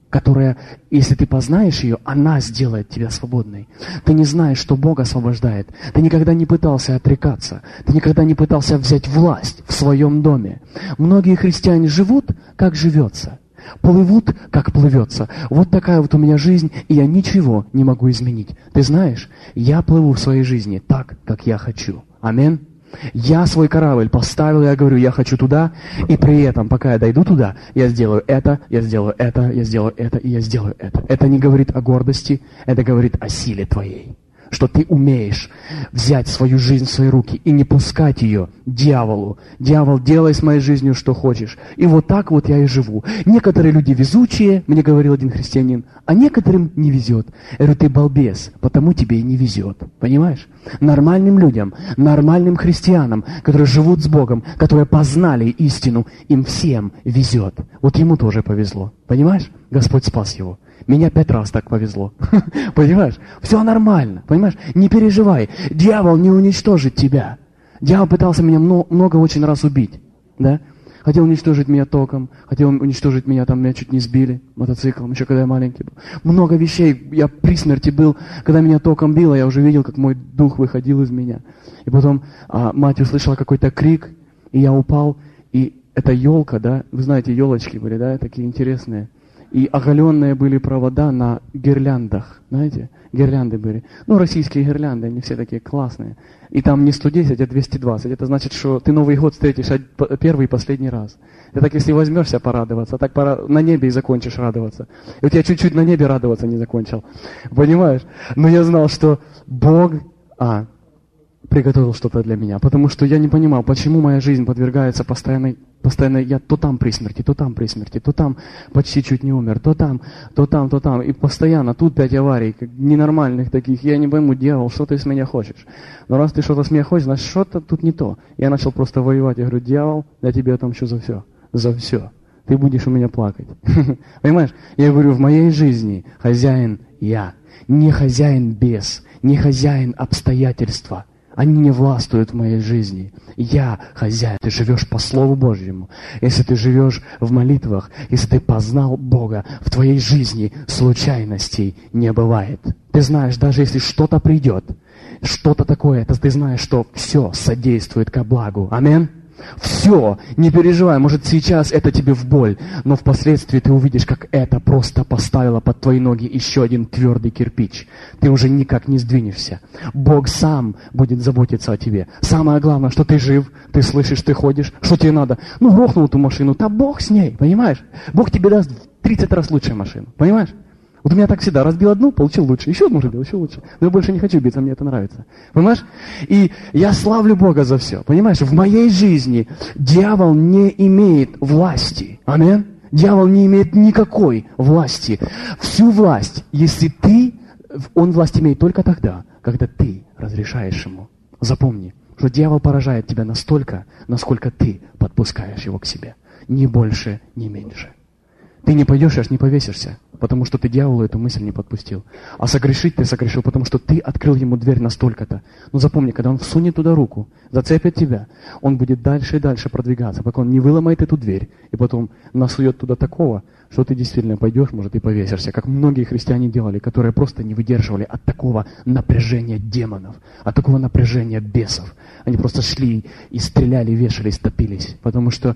которая, если ты познаешь ее, она сделает тебя свободной. Ты не знаешь, что Бог освобождает. Ты никогда не пытался отрекаться. Ты никогда не пытался взять власть в своем доме. Многие христиане живут, как живется. Плывут, как плывется. Вот такая вот у меня жизнь, и я ничего не могу изменить. Ты знаешь, я плыву в своей жизни так, как я хочу. Аминь. Я свой корабль поставил, я говорю, я хочу туда, и при этом, пока я дойду туда, я сделаю это, я сделаю это, я сделаю это, и я сделаю это. Это не говорит о гордости, это говорит о силе твоей. Что ты умеешь взять свою жизнь в свои руки и не пускать ее дьяволу. Дьявол, делай с моей жизнью, что хочешь. И вот так вот я и живу. Некоторые люди везучие, мне говорил один христианин, а некоторым не везет. Я говорю, ты балбес, потому тебе и не везет. Понимаешь? Нормальным людям, нормальным христианам, которые живут с Богом, которые познали истину, им всем везет. Вот ему тоже повезло. Понимаешь? Господь спас его. Меня пять раз так повезло. Понимаешь? Все нормально. Понимаешь? Не переживай. Дьявол не уничтожит тебя. Дьявол пытался меня много, много очень раз убить. Да? Хотел уничтожить меня током. Хотел уничтожить меня, там меня чуть не сбили мотоциклом, еще когда я маленький был. Много вещей. Я при смерти был. Когда меня током било, я уже видел, как мой дух выходил из меня. И потом а, мать услышала какой-то крик, и я упал. И эта елка, да, вы знаете, елочки были, да, такие интересные. И оголенные были провода на гирляндах, знаете, гирлянды были. Ну, российские гирлянды, они все такие классные. И там не сто десять, а двести двадцать. Это значит, что ты Новый год встретишь первый и последний раз. Ты так, если возьмешься порадоваться, так пора на небе и закончишь радоваться. И вот я чуть-чуть на небе радоваться не закончил. Понимаешь? Но я знал, что Бог а, приготовил что-то для меня. Потому что я не понимал, почему моя жизнь подвергается постоянной Постоянно я то там при смерти, то там при смерти, то там почти чуть не умер, то там, то там, то там. И постоянно тут пять аварий, как ненормальных таких. Я не пойму, дьявол, что ты с меня хочешь? Но раз ты что-то с меня хочешь, значит, что-то тут не то. Я начал просто воевать. Я говорю, дьявол, я тебе отомщу за все. За все. Ты будешь у меня плакать. Понимаешь? Я говорю, в моей жизни хозяин я. Не хозяин бес, не хозяин обстоятельства. Они не властвуют в моей жизни. Я хозяин. Ты живешь по Слову Божьему. Если ты живешь в молитвах, если ты познал Бога, в твоей жизни случайностей не бывает. Ты знаешь, даже если что-то придет, что-то такое, то ты знаешь, что все содействует ко благу. Аминь. Все, не переживай, может сейчас это тебе в боль, но впоследствии ты увидишь, как это просто поставило под твои ноги еще один твердый кирпич. Ты уже никак не сдвинешься. Бог сам будет заботиться о тебе. Самое главное, что ты жив, ты слышишь, ты ходишь, что тебе надо? Ну, грохнул эту машину, да Бог с ней, понимаешь? Бог тебе даст в тридцать раз лучшую машину, понимаешь? Вот у меня так всегда, разбил одну, получил лучше, еще одну разбил, еще лучше. Но я больше не хочу биться, мне это нравится. Понимаешь? И я славлю Бога за все. Понимаешь? В моей жизни дьявол не имеет власти. Аминь? Дьявол не имеет никакой власти. Всю власть, если ты, он власть имеет только тогда, когда ты разрешаешь ему. Запомни, что дьявол поражает тебя настолько, насколько ты подпускаешь его к себе. Ни больше, ни меньше. Ты не пойдешь, аж не повесишься, потому что ты дьяволу эту мысль не подпустил. А согрешить ты согрешил, потому что ты открыл ему дверь настолько-то. Но запомни, когда он всунет туда руку, зацепит тебя, он будет дальше и дальше продвигаться, пока он не выломает эту дверь, и потом насует туда такого, что ты действительно пойдешь, может, и повесишься, как многие христиане делали, которые просто не выдерживали от такого напряжения демонов, от такого напряжения бесов. Они просто шли и стреляли, вешались, топились, потому что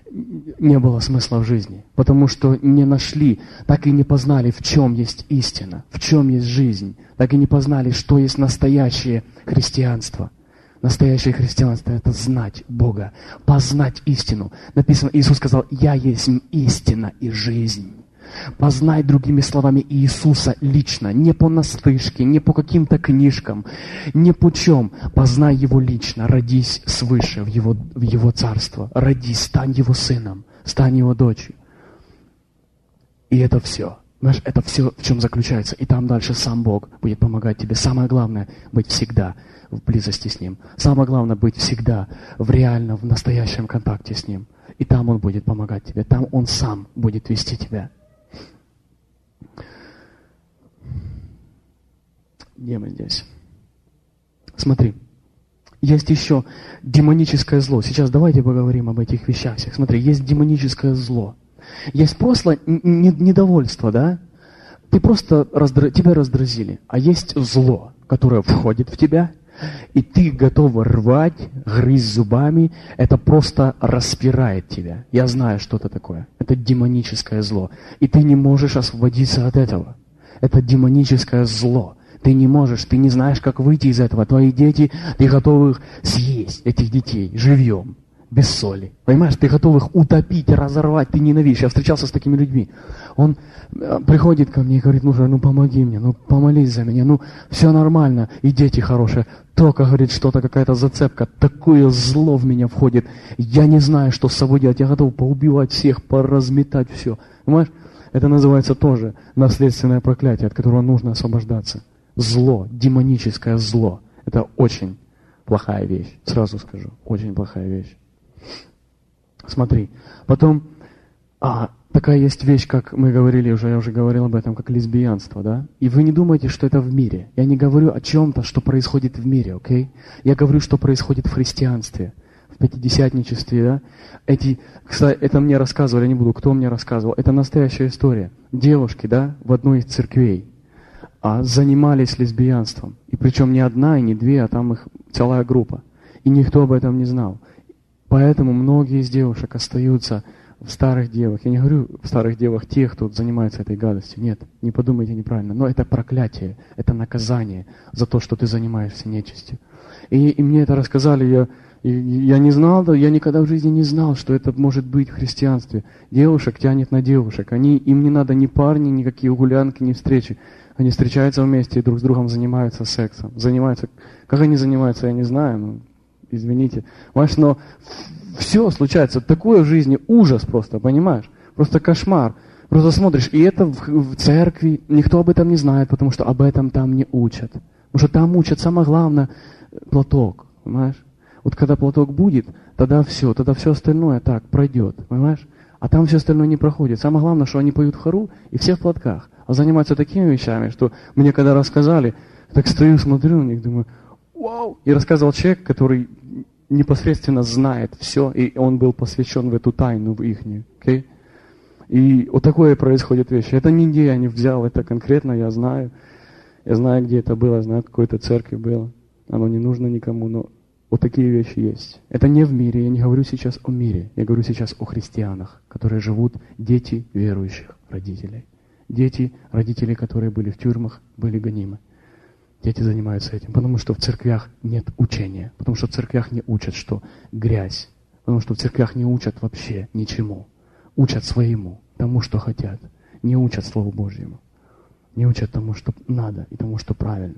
не было смысла в жизни, потому что не нашли, так и не познали, в чем есть истина, в чем есть жизнь, так и не познали, что есть настоящее христианство. Настоящее христианство – это знать Бога, познать истину. Написано, Иисус сказал, «Я есть истина и жизнь». Познай, другими словами, Иисуса лично, не понаслышке, не по каким-то книжкам, не по чем. Познай Его лично, родись свыше в Его, в его царство, родись, стань Его сыном, стань Его дочерью. И это все. Знаешь, это все, в чем заключается. И там дальше сам Бог будет помогать тебе. Самое главное – быть всегда в близости с Ним. Самое главное – быть всегда в реальном, в настоящем контакте с Ним. И там Он будет помогать тебе. Там Он сам будет вести тебя. Где мы здесь? Смотри, есть еще демоническое зло. Сейчас давайте поговорим об этих вещах всех. Смотри, есть демоническое зло. Есть просто недовольство, да? Ты просто раздра... тебя раздразили. А есть зло, которое входит в тебя, и ты готов рвать, грызть зубами. Это просто распирает тебя. Я знаю, что это такое. Это демоническое зло. И ты не можешь освободиться от этого. Это демоническое зло. Ты не можешь, ты не знаешь, как выйти из этого. Твои дети, ты готов их съесть, этих детей, живьем, без соли. Понимаешь, ты готов их утопить, разорвать, ты ненавидишь. Я встречался с такими людьми. Он приходит ко мне и говорит: ну, ну помоги мне, ну помолись за меня, ну все нормально, и дети хорошие. Только, говорит, что-то, какая-то зацепка, такое зло в меня входит. Я не знаю, что с собой делать, я готов поубивать всех, поразметать все. Понимаешь? Это называется тоже наследственное проклятие, от которого нужно освобождаться. Зло, демоническое зло. Это очень плохая вещь, сразу скажу, очень плохая вещь. Смотри, потом, а, такая есть вещь, как мы говорили уже, я уже говорил об этом, как лесбиянство, да? И вы не думайте, что это в мире. Я не говорю о чем-то, что происходит в мире, окей? Я говорю, что происходит в христианстве, в пятидесятничестве, да? Эти, кстати, это мне рассказывали, я не буду, кто мне рассказывал. Это настоящая история. Девушки, да, в одной из церквей а, занимались лесбиянством. И причем не одна и не две, а там их целая группа. И никто об этом не знал. Поэтому многие из девушек остаются в старых девах. Я не говорю в старых девах тех, кто занимается этой гадостью. Нет, не подумайте неправильно. Но это проклятие, это наказание за то, что ты занимаешься нечистью. И, и мне это рассказали, я, и, я не знал, да, я никогда в жизни не знал, что это может быть в христианстве. Девушек тянет на девушек. Они, им не надо ни парни, никакие гулянки, ни встречи. Они встречаются вместе и друг с другом занимаются сексом. Занимаются, как они занимаются, я не знаю, но извините. Понимаешь, но все случается. Такое в жизни ужас просто, понимаешь? Просто кошмар. Просто смотришь, и это в, в церкви, никто об этом не знает, потому что об этом там не учат. Потому что там учат, самое главное, платок, понимаешь? Вот когда платок будет, тогда все, тогда все остальное так пройдет, понимаешь? А там все остальное не проходит. Самое главное, что они поют хору, и все в платках. А занимаются такими вещами, что мне когда рассказали, так стою, смотрю на них, думаю, вау! И рассказывал человек, который непосредственно знает все, и он был посвящен в эту тайну, в ихнюю. Okay? И вот такое происходит вещи. Это нигде я не взял, это конкретно я знаю. Я знаю, где это было, знаю, в какой-то церкви было. Оно не нужно никому, но вот такие вещи есть. Это не в мире, я не говорю сейчас о мире, я говорю сейчас о христианах, которые живут, дети верующих родителей. Дети, родители, которые были в тюрьмах, были гонимы. Дети занимаются этим, потому что в церквях нет учения, потому что в церквях не учат, что грязь, потому что в церквях не учат вообще ничему. Учат своему, тому, что хотят. Не учат Слову Божьему. Не учат тому, что надо и тому, что правильно.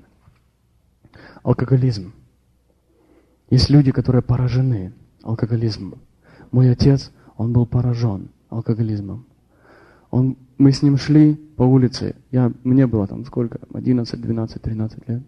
Алкоголизм. Есть люди, которые поражены алкоголизмом. Мой отец, он был поражен алкоголизмом. Он, мы с ним шли по улице, я, мне было там сколько, одиннадцать, двенадцать, тринадцать лет.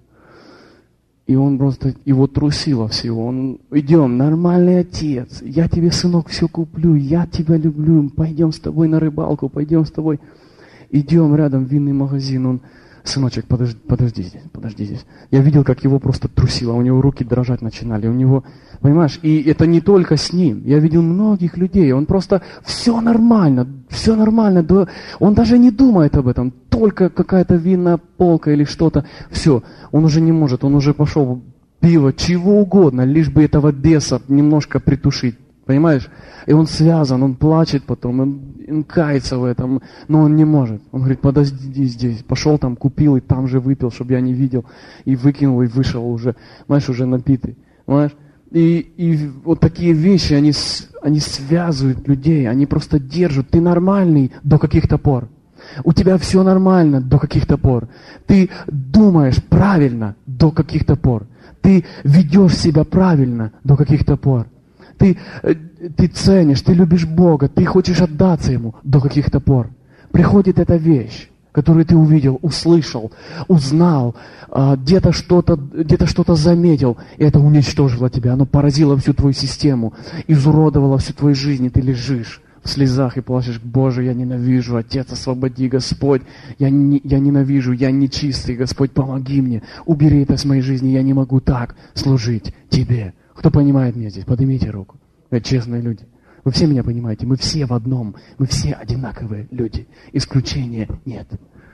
И он просто, его трусило всего. Он, идем, нормальный отец, я тебе, сынок, все куплю, я тебя люблю, пойдем с тобой на рыбалку, пойдем с тобой. Идем рядом, винный магазин, он, сыночек, подожди, подожди здесь, подожди здесь. Я видел, как его просто трусило, у него руки дрожать начинали, у него, понимаешь, и это не только с ним. Я видел многих людей, он просто, все нормально, все нормально, да, он даже не думает об этом, только какая-то винная полка или что-то, все, он уже не может, он уже пошел, пиво, чего угодно, лишь бы этого беса немножко притушить. Понимаешь? И он связан, он плачет потом, он, он кается в этом, но он не может. Он говорит, подожди здесь. Пошел там, купил и там же выпил, чтобы я не видел. И выкинул, и вышел уже, знаешь, уже напитый. Понимаешь? И, и вот такие вещи, они, они связывают людей, они просто держат. Ты нормальный до каких-то пор. У тебя все нормально до каких-то пор. Ты думаешь правильно до каких-то пор. Ты ведешь себя правильно до каких-то пор. Ты, ты ценишь, ты любишь Бога, ты хочешь отдаться Ему до каких-то пор. Приходит эта вещь, которую ты увидел, услышал, узнал, где-то что-то, где-то что-то заметил, и это уничтожило тебя, оно поразило всю твою систему, изуродовало всю твою жизнь, и ты лежишь в слезах и плачешь: Боже, я ненавижу, Отец, освободи, Господь, я, не, я ненавижу, я нечистый, Господь, помоги мне, убери это с моей жизни, я не могу так служить Тебе. Кто понимает меня здесь? Поднимите руку. Это честные люди. Вы все меня понимаете? Мы все в одном. Мы все одинаковые люди. Исключения нет.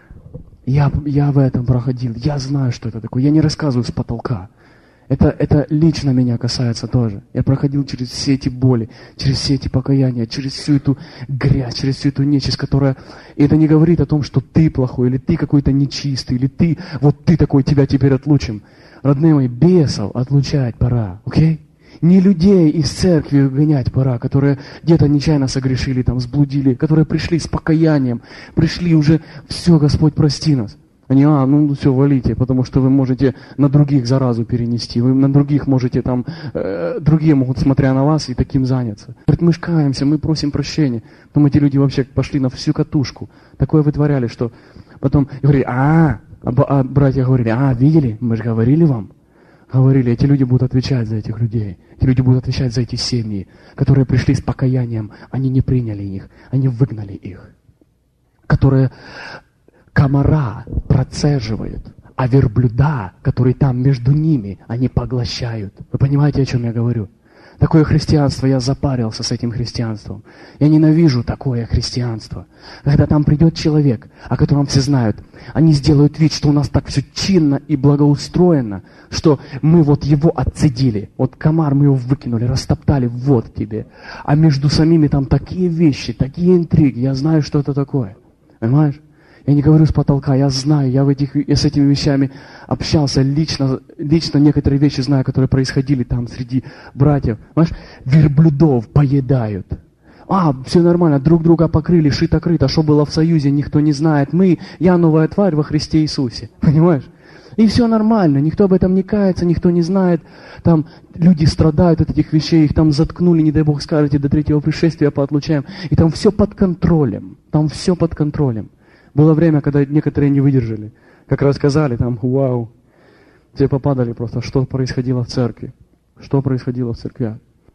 Я, я в этом проходил. Я знаю, что это такое. Я не рассказываю с потолка. Это, это лично меня касается тоже. Я проходил через все эти боли, через все эти покаяния, через всю эту грязь, через всю эту нечисть, которая... И это не говорит о том, что ты плохой, или ты какой-то нечистый, или ты... Вот ты такой, тебя теперь отлучим. Родные мои, бесов отлучать пора, окей? Okay? Не людей из церкви гонять пора, которые где-то нечаянно согрешили, там, сблудили, которые пришли с покаянием, пришли уже, все, Господь, прости нас. Они, а, ну все, валите, потому что вы можете на других заразу перенести, вы на других можете там, э, другие могут, смотря на вас, и таким заняться. Говорит, мы шкаемся, мы просим прощения. Потом эти люди вообще пошли на всю катушку. Такое вытворяли, что потом говорили, а, а, а братья говорили, а, видели, мы же говорили вам. Говорили, эти люди будут отвечать за этих людей. Эти люди будут отвечать за эти семьи, которые пришли с покаянием, они не приняли их, они выгнали их. Которые... Комара процеживают, а верблюда, который там между ними, они поглощают. Вы понимаете, о чем я говорю? Такое христианство, я запарился с этим христианством. Я ненавижу такое христианство. Когда там придет человек, о котором все знают, они сделают вид, что у нас так все чинно и благоустроено, что мы вот его отцедили. Вот комар, мы его выкинули, растоптали, вот тебе. А между самими там такие вещи, такие интриги, я знаю, что это такое. Понимаешь? Я не говорю с потолка, я знаю, я, в этих, я с этими вещами общался лично, лично некоторые вещи знаю, которые происходили там среди братьев. Понимаешь, верблюдов поедают. А, все нормально, друг друга покрыли, шито-крыто, что было в союзе, никто не знает. Мы, я новая тварь во Христе Иисусе. Понимаешь? И все нормально, никто об этом не кается, никто не знает. Там люди страдают от этих вещей, их там заткнули, не дай Бог скажете, до третьего пришествия поотлучаем. И там все под контролем, там все под контролем. Было время, когда некоторые не выдержали. Как рассказали, там, вау, все попадали просто, что происходило в церкви. Что происходило в церквях.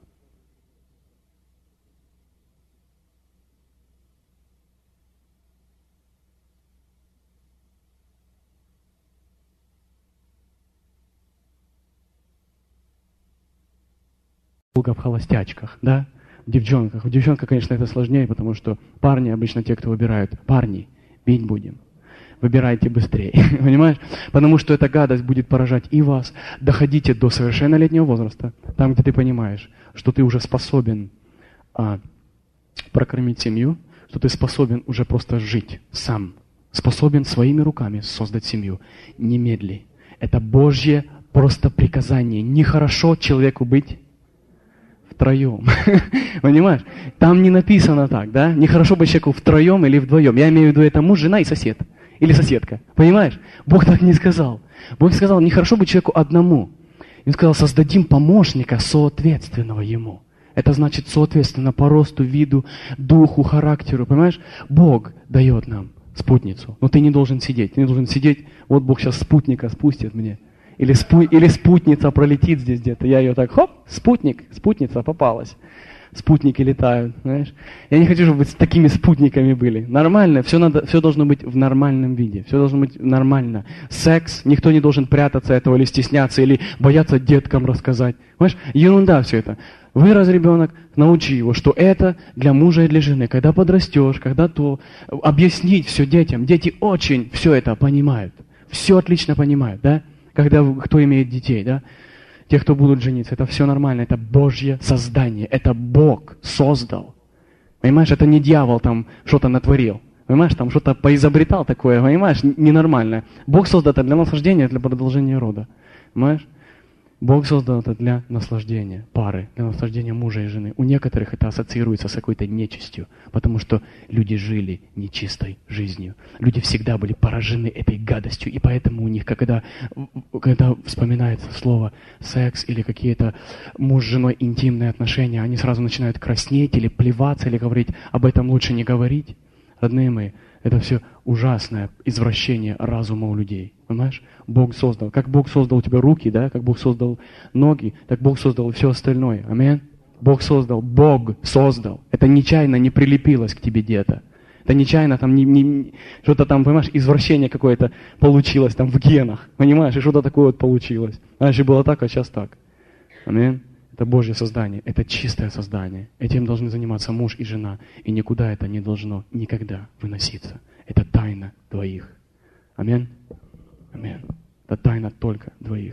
Долго в холостячках, да? В девчонках. В девчонках, конечно, это сложнее, потому что парни обычно те, кто выбирают. Парни. Бить будем. Выбирайте быстрее. Понимаешь? Потому что эта гадость будет поражать и вас. Доходите до совершеннолетнего возраста, там, где ты понимаешь, что ты уже способен а, прокормить семью, что ты способен уже просто жить сам. Способен своими руками создать семью. Немедли. Это Божье просто приказание. Нехорошо человеку быть втроем. Понимаешь? Там не написано так, да? Нехорошо быть человеку втроем или вдвоем. Я имею в виду, это муж, жена и сосед. Или соседка. Понимаешь? Бог так не сказал. Бог сказал, нехорошо быть человеку одному. Он сказал, создадим помощника, соответственного ему. Это значит соответственно по росту, виду, духу, характеру. Понимаешь? Бог дает нам спутницу. Но ты не должен сидеть. Ты не должен сидеть, вот Бог сейчас спутника спустит мне. Или, спу, или спутница пролетит здесь где-то. Я ее так, хоп, спутник, спутница попалась. Спутники летают, знаешь. Я не хочу, чтобы вы с такими спутниками были. Нормально, все, надо, все должно быть в нормальном виде. Все должно быть нормально. Секс, никто не должен прятаться этого или стесняться, или бояться деткам рассказать. Понимаешь, ерунда все это. Вырос ребенок, научи его, что это для мужа и для жены. Когда подрастешь, когда то, объяснить все детям. Дети очень все это понимают. Все отлично понимают, да? Когда кто имеет детей, да? Те, кто будут жениться, это все нормально, это Божье создание, это Бог создал. Понимаешь, это не дьявол там что-то натворил. Понимаешь, там что-то поизобретал такое, понимаешь, ненормальное. Бог создал это для наслаждения, для продолжения рода. Понимаешь? Бог создал это для наслаждения пары, для наслаждения мужа и жены. У некоторых это ассоциируется с какой-то нечистью, потому что люди жили нечистой жизнью. Люди всегда были поражены этой гадостью, и поэтому у них, когда, когда вспоминается слово секс или какие-то муж с женой интимные отношения, они сразу начинают краснеть или плеваться, или говорить, об этом лучше не говорить. Родные мои, это все ужасное извращение разума у людей. Понимаешь? Бог создал. Как Бог создал у тебя руки, да? Как Бог создал ноги, так Бог создал все остальное. Аминь? Бог создал. Бог создал. Это нечаянно не прилепилось к тебе где-то. Это нечаянно там не, не, что-то там, понимаешь, извращение какое-то получилось там в генах. Понимаешь? И что-то такое вот получилось. Раньше было так, а сейчас так. Аминь? Это Божье создание, это чистое создание. Этим должны заниматься муж и жена. И никуда это не должно никогда выноситься. Это тайна двоих. Аминь? Аминь. Это тайна только двоих.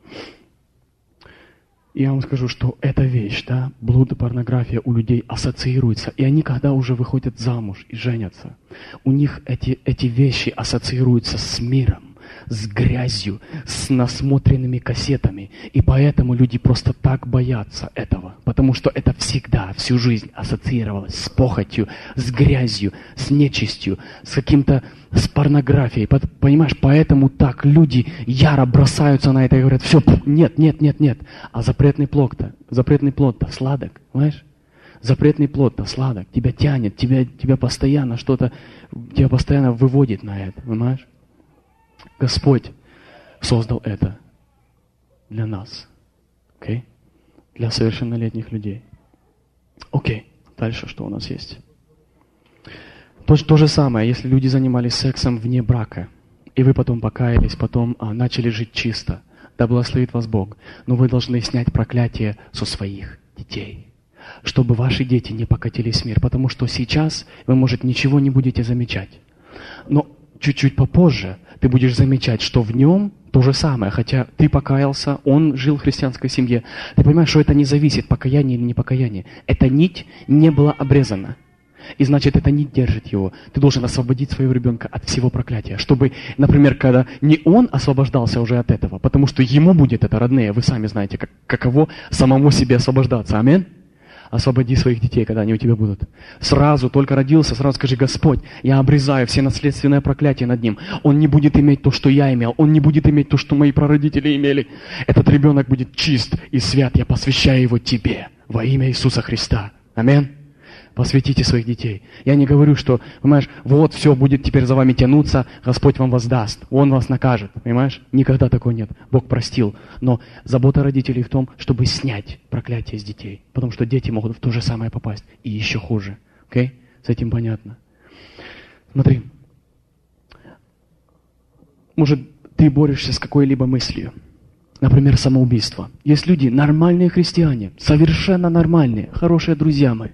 И я вам скажу, что эта вещь, да, блуд и порнография у людей ассоциируется. И они, когда уже выходят замуж и женятся, у них эти, эти вещи ассоциируются с миром, с грязью, с насмотренными кассетами. И поэтому люди просто так боятся этого. Потому что это всегда, всю жизнь ассоциировалось с похотью, с грязью, с нечистью, с каким-то, с порнографией. Понимаешь, поэтому так люди яро бросаются на это и говорят, все, нет, нет, нет, нет. А запретный плод-то, запретный плод-то сладок, понимаешь? Запретный плод-то сладок, тебя тянет, тебя, тебя постоянно что-то, тебя постоянно выводит на это, понимаешь? Господь создал это для нас, окей? Okay? Для совершеннолетних людей. Окей, okay. Дальше что у нас есть? То, то же самое, если люди занимались сексом вне брака, и вы потом покаялись, потом а, начали жить чисто, да благословит вас Бог, но вы должны снять проклятие со своих детей, чтобы ваши дети не покатились в мир, потому что сейчас вы, может, ничего не будете замечать, но чуть-чуть попозже ты будешь замечать, что в нем то же самое, хотя ты покаялся, он жил в христианской семье. Ты понимаешь, что это не зависит, покаяние или не покаяние. Эта нить не была обрезана. И значит, эта нить держит его. Ты должен освободить своего ребенка от всего проклятия. Чтобы, например, когда не он освобождался уже от этого, потому что ему будет это родные, вы сами знаете, как, каково самому себе освобождаться. Аминь. Освободи своих детей, когда они у тебя будут. Сразу, только родился, сразу скажи, Господь, я обрезаю все наследственное проклятие над ним. Он не будет иметь то, что я имел. Он не будет иметь то, что мои прародители имели. Этот ребенок будет чист и свят. Я посвящаю его тебе во имя Иисуса Христа. Аминь. Посвятите своих детей. Я не говорю, что, понимаешь, вот все будет теперь за вами тянуться, Господь вам воздаст, Он вас накажет, понимаешь? Никогда такого нет. Бог простил. Но забота родителей в том, чтобы снять проклятие с детей. Потому что дети могут в то же самое попасть. И еще хуже. Окей? Okay? С этим понятно. Смотри. Может, ты борешься с какой-либо мыслью. Например, самоубийство. Есть люди, нормальные христиане, совершенно нормальные, хорошие друзья мои.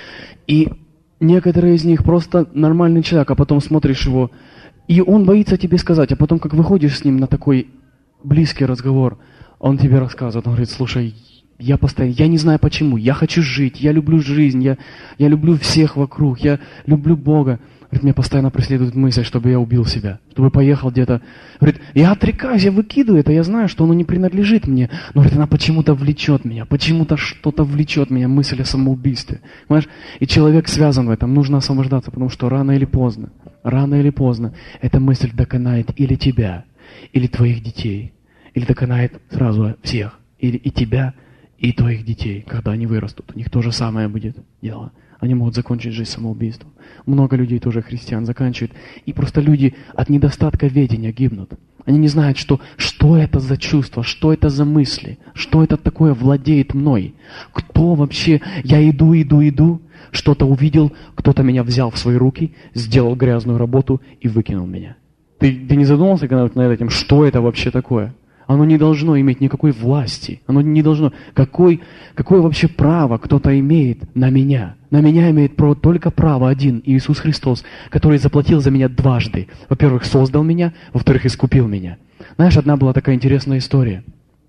И некоторые из них просто нормальный человек, а потом смотришь его, и он боится тебе сказать, а потом, как выходишь с ним на такой близкий разговор, он тебе рассказывает, он говорит, слушай, я постоянно, я не знаю почему, я хочу жить, я люблю жизнь, я, я люблю всех вокруг, я люблю Бога. Говорит, меня постоянно преследует мысль, чтобы я убил себя, чтобы поехал где-то. Говорит, я отрекаюсь, я выкидываю это, я знаю, что оно не принадлежит мне. Но, говорит, она почему-то влечет меня, почему-то что-то влечет меня, мысль о самоубийстве. Понимаешь? И человек связан в этом, нужно освобождаться, потому что рано или поздно, рано или поздно эта мысль доконает или тебя, или твоих детей, или доконает сразу всех, или и тебя, и твоих детей, когда они вырастут. У них то же самое будет дело. Они могут закончить жизнь самоубийством. Много людей тоже христиан заканчивают. И просто люди от недостатка ведения гибнут. Они не знают, что, что это за чувство, что это за мысли, что это такое владеет мной. Кто вообще, я иду, иду, иду, что-то увидел, кто-то меня взял в свои руки, сделал грязную работу и выкинул меня. Ты, ты не задумался когда-нибудь над этим, что это вообще такое? Оно не должно иметь никакой власти. Оно не должно... Какой, какое вообще право кто-то имеет на меня? На меня имеет право, только право один, Иисус Христос, который заплатил за меня дважды. Во-первых, создал меня, во-вторых, искупил меня. Знаешь, одна была такая интересная история.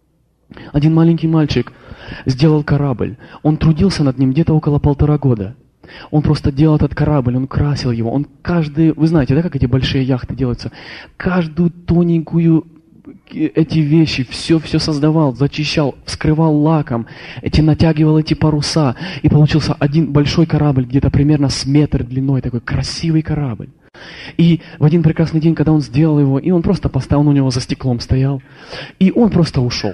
Один маленький мальчик сделал корабль. Он трудился над ним где-то около полтора года. Он просто делал этот корабль, он красил его. Он каждый... Вы знаете, да, как эти большие яхты делаются? Каждую тоненькую... эти вещи, все, все создавал, зачищал, вскрывал лаком, эти натягивал эти паруса, и получился один большой корабль, где-то примерно с метр длиной, такой красивый корабль. И в один прекрасный день, когда он сделал его, и он просто поставил, он у него за стеклом стоял, и он просто ушел.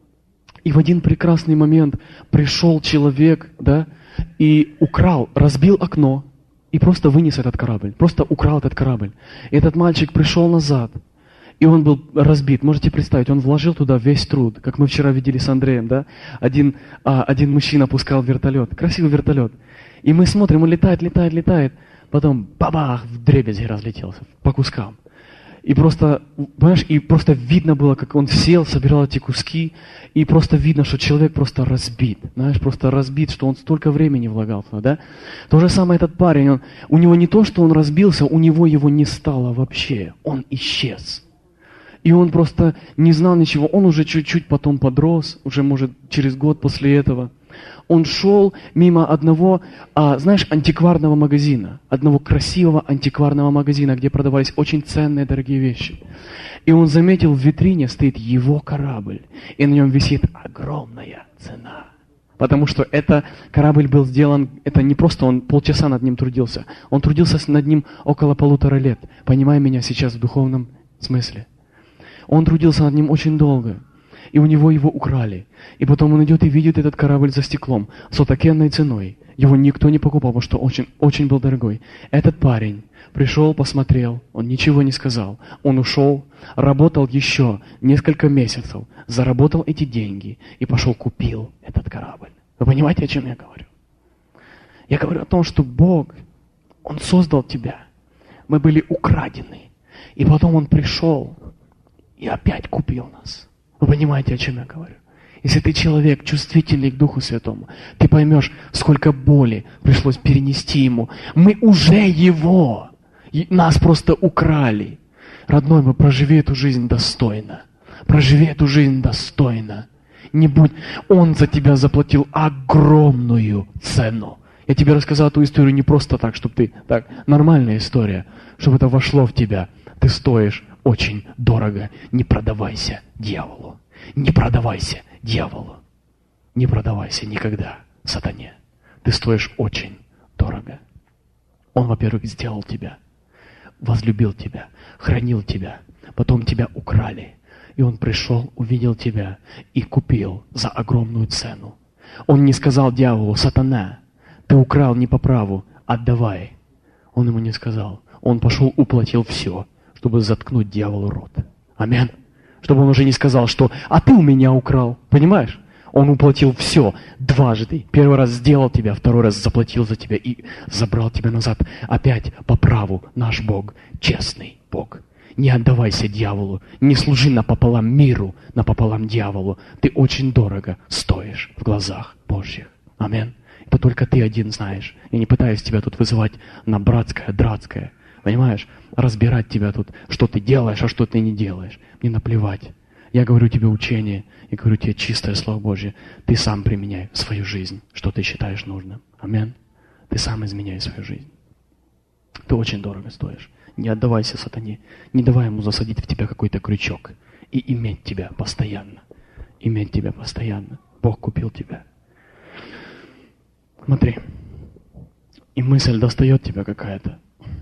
И в один прекрасный момент пришел человек, да, и украл, разбил окно, и просто вынес этот корабль, просто украл этот корабль. И этот мальчик пришел назад, и он был разбит. Можете представить, он вложил туда весь труд, как мы вчера видели с Андреем, да? Один, а, один мужчина пускал вертолет, красивый вертолет. И мы смотрим, он летает, летает, летает. Потом бабах, вдребезги разлетелся по кускам. И просто, понимаешь, и просто видно было, как он сел, собирал эти куски, и просто видно, что человек просто разбит, знаешь, просто разбит, что он столько времени влагал туда, да? То же самое этот парень, он, у него не то, что он разбился, у него его не стало вообще, он исчез. И он просто не знал ничего, он уже чуть-чуть потом подрос, уже, может, через год после этого. Он шел мимо одного, а, знаешь, антикварного магазина, одного красивого антикварного магазина, где продавались очень ценные, дорогие вещи. И он заметил, в витрине стоит его корабль, и на нем висит огромная цена. Потому что это корабль был сделан, это не просто он полчаса над ним трудился, он трудился над ним около полутора лет. Понимай меня сейчас в духовном смысле. Он трудился над ним очень долго. И у него его украли. И потом он идет и видит этот корабль за стеклом с отакенной ценой. Его никто не покупал, потому что очень, очень был дорогой. Этот парень пришел, посмотрел, он ничего не сказал. Он ушел, работал еще несколько месяцев, заработал эти деньги и пошел купил этот корабль. Вы понимаете, о чем я говорю? Я говорю о том, что Бог, Он создал тебя. Мы были украдены. И потом Он пришел и опять купил нас. Вы понимаете, о чем я говорю? Если ты человек, чувствительный к Духу Святому, ты поймешь, сколько боли пришлось перенести Ему. Мы уже Его. И нас просто украли. Родной мой, проживи эту жизнь достойно. Проживи эту жизнь достойно. Не будь... Он за тебя заплатил огромную цену. Я тебе рассказал эту историю не просто так, чтобы ты... Так, нормальная история, чтобы это вошло в тебя. Ты стоишь очень дорого. Не продавайся дьяволу. Не продавайся дьяволу. Не продавайся никогда сатане. Ты стоишь очень дорого. Он, во-первых, сделал тебя, возлюбил тебя, хранил тебя. Потом тебя украли. И он пришел, увидел тебя и купил за огромную цену. Он не сказал дьяволу: сатана, ты украл не по праву, отдавай. Он ему не сказал. Он пошел, уплатил все, чтобы заткнуть дьяволу рот. Аминь. Чтобы он уже не сказал, что «а ты у меня украл». Понимаешь? Он уплатил все дважды. Первый раз сделал тебя, второй раз заплатил за тебя и забрал тебя назад. Опять по праву наш Бог, честный Бог. Не отдавайся дьяволу, не служи напополам миру, напополам дьяволу. Ты очень дорого стоишь в глазах Божьих. Аминь. Это только ты один знаешь. Я не пытаюсь тебя тут вызывать на братское, дратское. Понимаешь? Разбирать тебя тут, что ты делаешь, а что ты не делаешь. Мне наплевать. Я говорю тебе учение, я говорю тебе чистое Слово Божье. Ты сам применяй в свою жизнь, что ты считаешь нужным. Аминь. Ты сам изменяй свою жизнь. Ты очень дорого стоишь. Не отдавайся сатане. Не давай ему засадить в тебя какой-то крючок. И иметь тебя постоянно. Иметь тебя постоянно. Бог купил тебя. Смотри. И мысль достает тебя какая-то.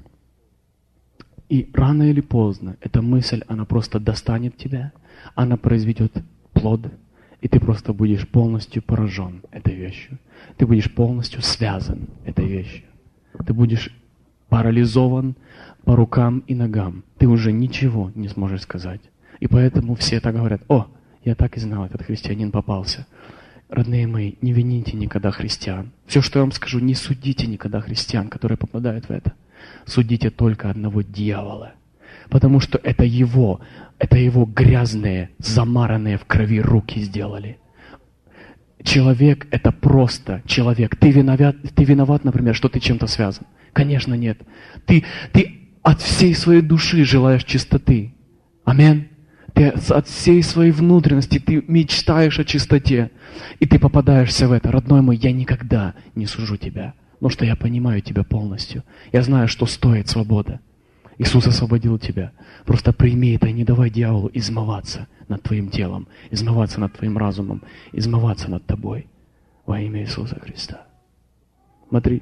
И рано или поздно эта мысль, она просто достанет тебя, она произведет плод, и ты просто будешь полностью поражен этой вещью. Ты будешь полностью связан этой вещью. Ты будешь парализован по рукам и ногам. Ты уже ничего не сможешь сказать. И поэтому все так говорят: «О, я так и знал, этот христианин попался». Родные мои, не вините никогда христиан. Все, что я вам скажу, не судите никогда христиан, которые попадают в это. Судите только одного дьявола. Потому что это его, это его грязные, замаранные в крови руки сделали. Человек — это просто человек. Ты виноват, ты виноват, например, что ты чем-то связан? Конечно, нет. Ты, ты от всей своей души желаешь чистоты. Аминь. Ты от всей своей внутренности, ты мечтаешь о чистоте. И ты попадаешься в это. Родной мой, я никогда не сужу тебя. Потому что я понимаю тебя полностью. Я знаю, что стоит свобода. Иисус освободил тебя. Просто прими это и не давай дьяволу измываться над твоим телом, измываться над твоим разумом, измываться над тобой. Во имя Иисуса Христа. Смотри.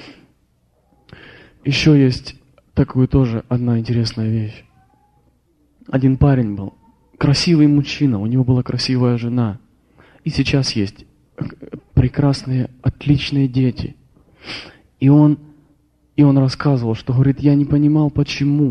Еще есть такую тоже одна интересная вещь. Один парень был, красивый мужчина, у него была красивая жена. И сейчас есть прекрасные, отличные дети. И он, и он рассказывал, что, говорит, я не понимал, почему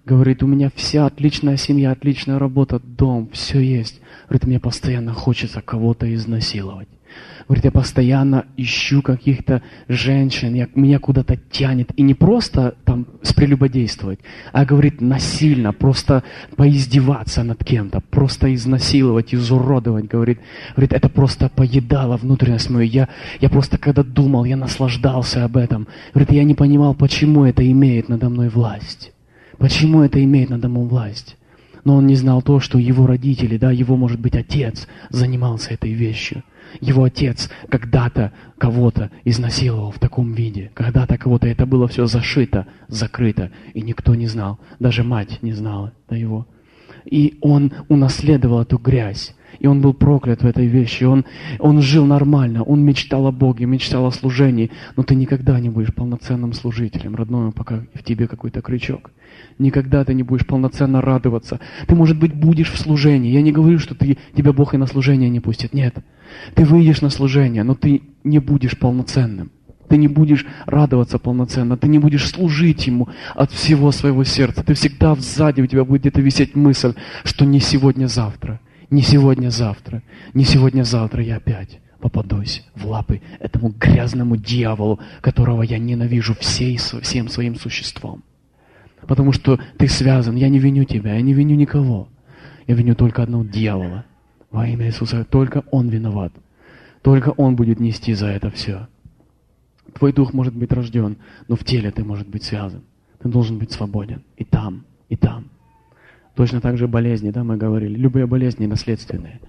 Говорит, у меня вся отличная семья, отличная работа, дом, все есть. Говорит, мне постоянно хочется кого-то изнасиловать. Говорит, я постоянно ищу каких-то женщин, я, меня куда-то тянет. И не просто там спрелюбодействовать, а, говорит, насильно, просто поиздеваться над кем-то, просто изнасиловать, изуродовать. Говорит, говорит, это просто поедало внутренность мою. Я, я просто когда думал, я наслаждался об этом. Говорит, я не понимал, почему это имеет надо мной власть. Почему это имеет надо мной власть. Но он не знал то, что его родители, да, его, может быть, отец занимался этой вещью. Его отец когда-то кого-то изнасиловал в таком виде. Когда-то кого-то это было все зашито, закрыто, и никто не знал. Даже мать не знала да, его. И он унаследовал эту грязь. И он был проклят в этой вещи. Он, он жил нормально, он мечтал о Боге, мечтал о служении. Но ты никогда не будешь полноценным служителем, родной, пока в тебе какой-то крючок. Никогда ты не будешь полноценно радоваться. Ты, может быть, будешь в служении. Я не говорю, что ты, тебя Бог и на служение не пустит. Нет. Ты выйдешь на служение, но ты не будешь полноценным. Ты не будешь радоваться полноценно. Ты не будешь служить Ему от всего своего сердца. Ты всегда сзади, у тебя будет где-то висеть мысль, что не сегодня-завтра. Не сегодня-завтра. Не сегодня-завтра я опять попадусь в лапы этому грязному дьяволу, которого я ненавижу всей, всем своим существом. Потому что ты связан. Я не виню тебя, я не виню никого. Я виню только одного дьявола. Во имя Иисуса. Только Он виноват. Только Он будет нести за это все. Твой дух может быть рожден, но в теле ты может быть связан. Ты должен быть свободен. И там, и там. Точно так же болезни, да, мы говорили. Любые болезни наследственные.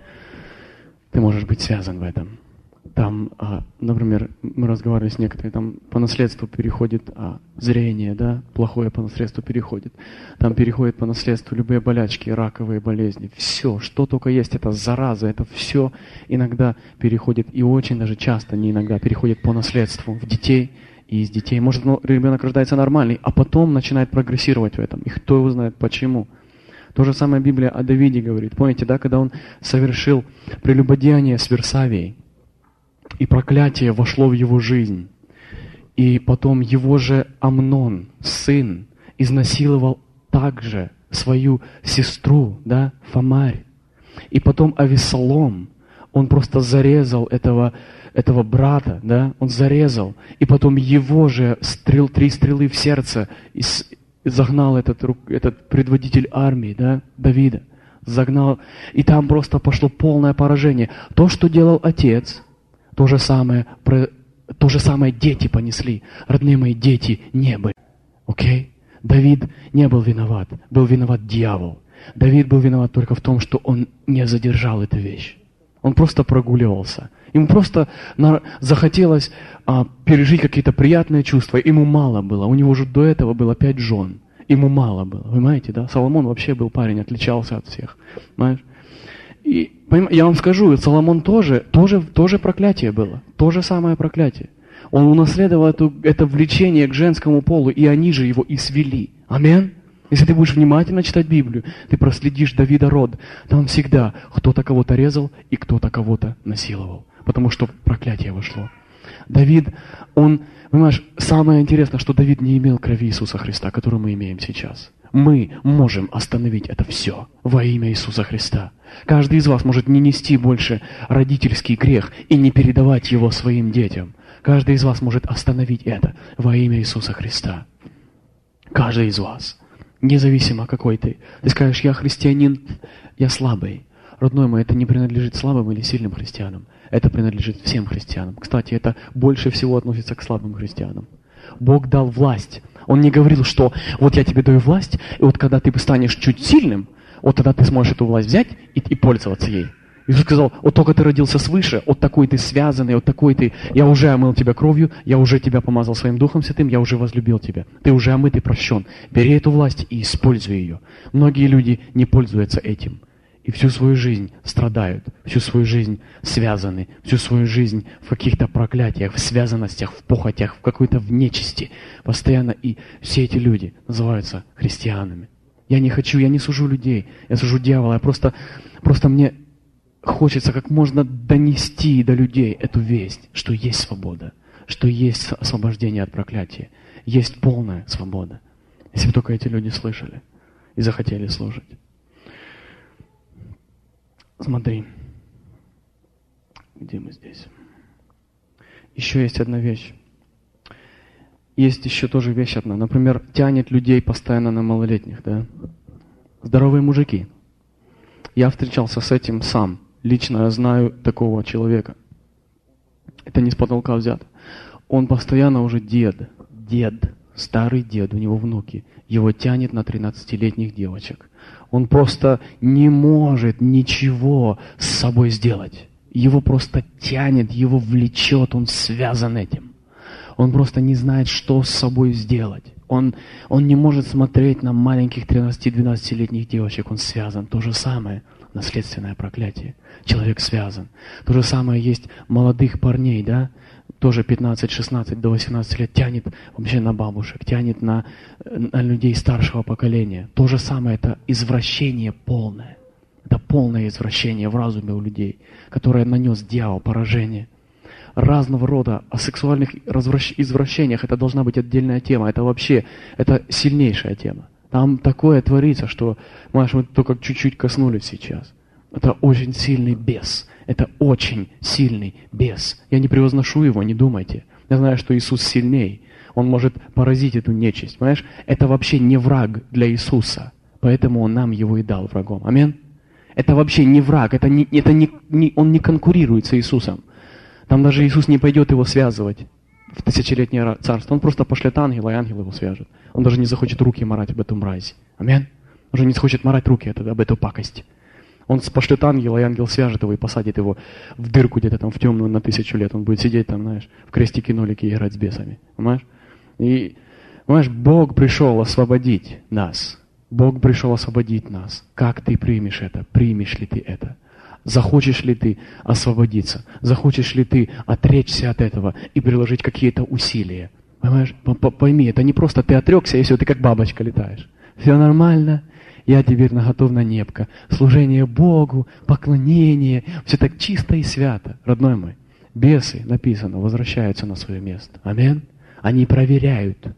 Ты можешь быть связан в этом. Там, а, например, мы разговаривали с некоторыми, там по наследству переходит а, зрение, да, плохое по наследству переходит. Там переходит по наследству любые болячки, раковые болезни. Все, что только есть, это зараза, это все иногда переходит, и очень даже часто, не иногда, переходит по наследству в детей и из детей. Может, ну, ребенок рождается нормальный, а потом начинает прогрессировать в этом. И кто его знает почему. То же самое Библия о Давиде говорит. Помните, да, когда он совершил прелюбодеяние с Версавией, и проклятие вошло в его жизнь. И потом его же Амнон, сын, изнасиловал также свою сестру, да, Фамарь. И потом Авессалом, он просто зарезал этого, этого брата, да, он зарезал. И потом его же стрел, три стрелы в сердце и загнал этот, этот предводитель армии, да, Давида. Загнал. И там просто пошло полное поражение. То, что делал отец, То же самое, то же самое дети понесли. Родные мои, дети не были. Окей? Давид не был виноват. Был виноват дьявол. Давид был виноват только в том, что он не задержал эту вещь. Он просто прогуливался. Ему просто на... захотелось а, пережить какие-то приятные чувства. Ему мало было. У него же до этого было пять жен. Ему мало было. Вы понимаете, да? Соломон вообще был парень, отличался от всех. Понимаешь? И я вам скажу, Соломон тоже, тоже, тоже проклятие было. То же самое проклятие. Он унаследовал эту, это влечение к женскому полу, и они же его и свели. Аминь. Если ты будешь внимательно читать Библию, ты проследишь Давида род. Там всегда кто-то кого-то резал и кто-то кого-то насиловал. Потому что проклятие вошло. Давид, он, понимаешь, самое интересное, что Давид не имел крови Иисуса Христа, которую мы имеем сейчас. Мы можем остановить это все во имя Иисуса Христа. Каждый из вас может не нести больше родительский грех и не передавать его своим детям. Каждый из вас может остановить это во имя Иисуса Христа. Каждый из вас. Независимо какой ты. Ты скажешь, я христианин, я слабый. Родной мой, это не принадлежит слабым или сильным христианам. Это принадлежит всем христианам. Кстати, это больше всего относится к слабым христианам. Бог дал власть. Он не говорил, что вот я тебе даю власть, и вот когда ты станешь чуть сильным, вот тогда ты сможешь эту власть взять и, и пользоваться ей. Иисус сказал, вот только ты родился свыше, вот такой ты связанный, вот такой ты, я уже омыл тебя кровью, я уже тебя помазал своим Духом Святым, я уже возлюбил тебя. Ты уже омыт и прощен. Бери эту власть и используй ее. Многие люди не пользуются этим. И всю свою жизнь страдают, всю свою жизнь связаны, всю свою жизнь в каких-то проклятиях, в связанностях, в похотях, в какой-то в нечисти. Постоянно. И все эти люди называются христианами. Я не хочу, я не сужу людей, я сужу дьявола. Я просто, просто мне хочется как можно донести до людей эту весть, что есть свобода, что есть освобождение от проклятия, есть полная свобода. Если бы только эти люди слышали. и захотели служить. Смотри. Где мы здесь? Еще есть одна вещь. Есть еще тоже вещь одна. Например, тянет людей постоянно на малолетних, да? Здоровые мужики. Я встречался с этим сам. Лично я знаю такого человека. Это не с потолка взято. Он постоянно уже дед. Дед. Старый дед, у него внуки. Его тянет на тринадцатилетних девочек. Он просто не может ничего с собой сделать. Его просто тянет, его влечет, он связан этим. Он просто не знает, что с собой сделать. Он, он не может смотреть на маленьких тринадцати-двенадцатилетних девочек, он связан. То же самое, наследственное проклятие. Человек связан. То же самое есть молодых парней, да? Тоже пятнадцать-шестнадцать до восемнадцати лет тянет вообще на бабушек, тянет на, на людей старшего поколения. То же самое, это извращение полное. Это полное извращение в разуме у людей, которое нанес дьявол поражение. Разного рода о сексуальных развращ... извращениях это должна быть отдельная тема. Это вообще, это сильнейшая тема. Там такое творится, что, знаешь, мы только чуть-чуть коснулись сейчас. Это очень сильный бес. Это очень сильный бес. Я не превозношу его, не думайте. Я знаю, что Иисус сильней. Он может поразить эту нечисть. Понимаешь? Это вообще не враг для Иисуса. Поэтому Он нам его и дал врагом. Аминь? Это вообще не враг. Это не, это не, не, он не конкурирует с Иисусом. Там даже Иисус не пойдет его связывать в тысячелетнее царство. Он просто пошлет ангела, и ангел его свяжет. Он даже не захочет руки марать об этом мразе. Аминь? Он же не захочет марать руки об эту пакость. Он пошлет ангела, и ангел свяжет его и посадит его в дырку где-то там в темную на тысячу лет. Он будет сидеть там, знаешь, в крестики-нолики и играть с бесами. Понимаешь? И, понимаешь, Бог пришел освободить нас. Бог пришел освободить нас. Как ты примешь это? Примешь ли ты это? Захочешь ли ты освободиться? Захочешь ли ты отречься от этого и приложить какие-то усилия? Понимаешь? Пойми, это не просто ты отрекся, если ты как бабочка летаешь. Все нормально. Я теперь наготов на небко. Служение Богу, поклонение. Все так чисто и свято. Родной мой, бесы, написано, возвращаются на свое место. Аминь. Они проверяют.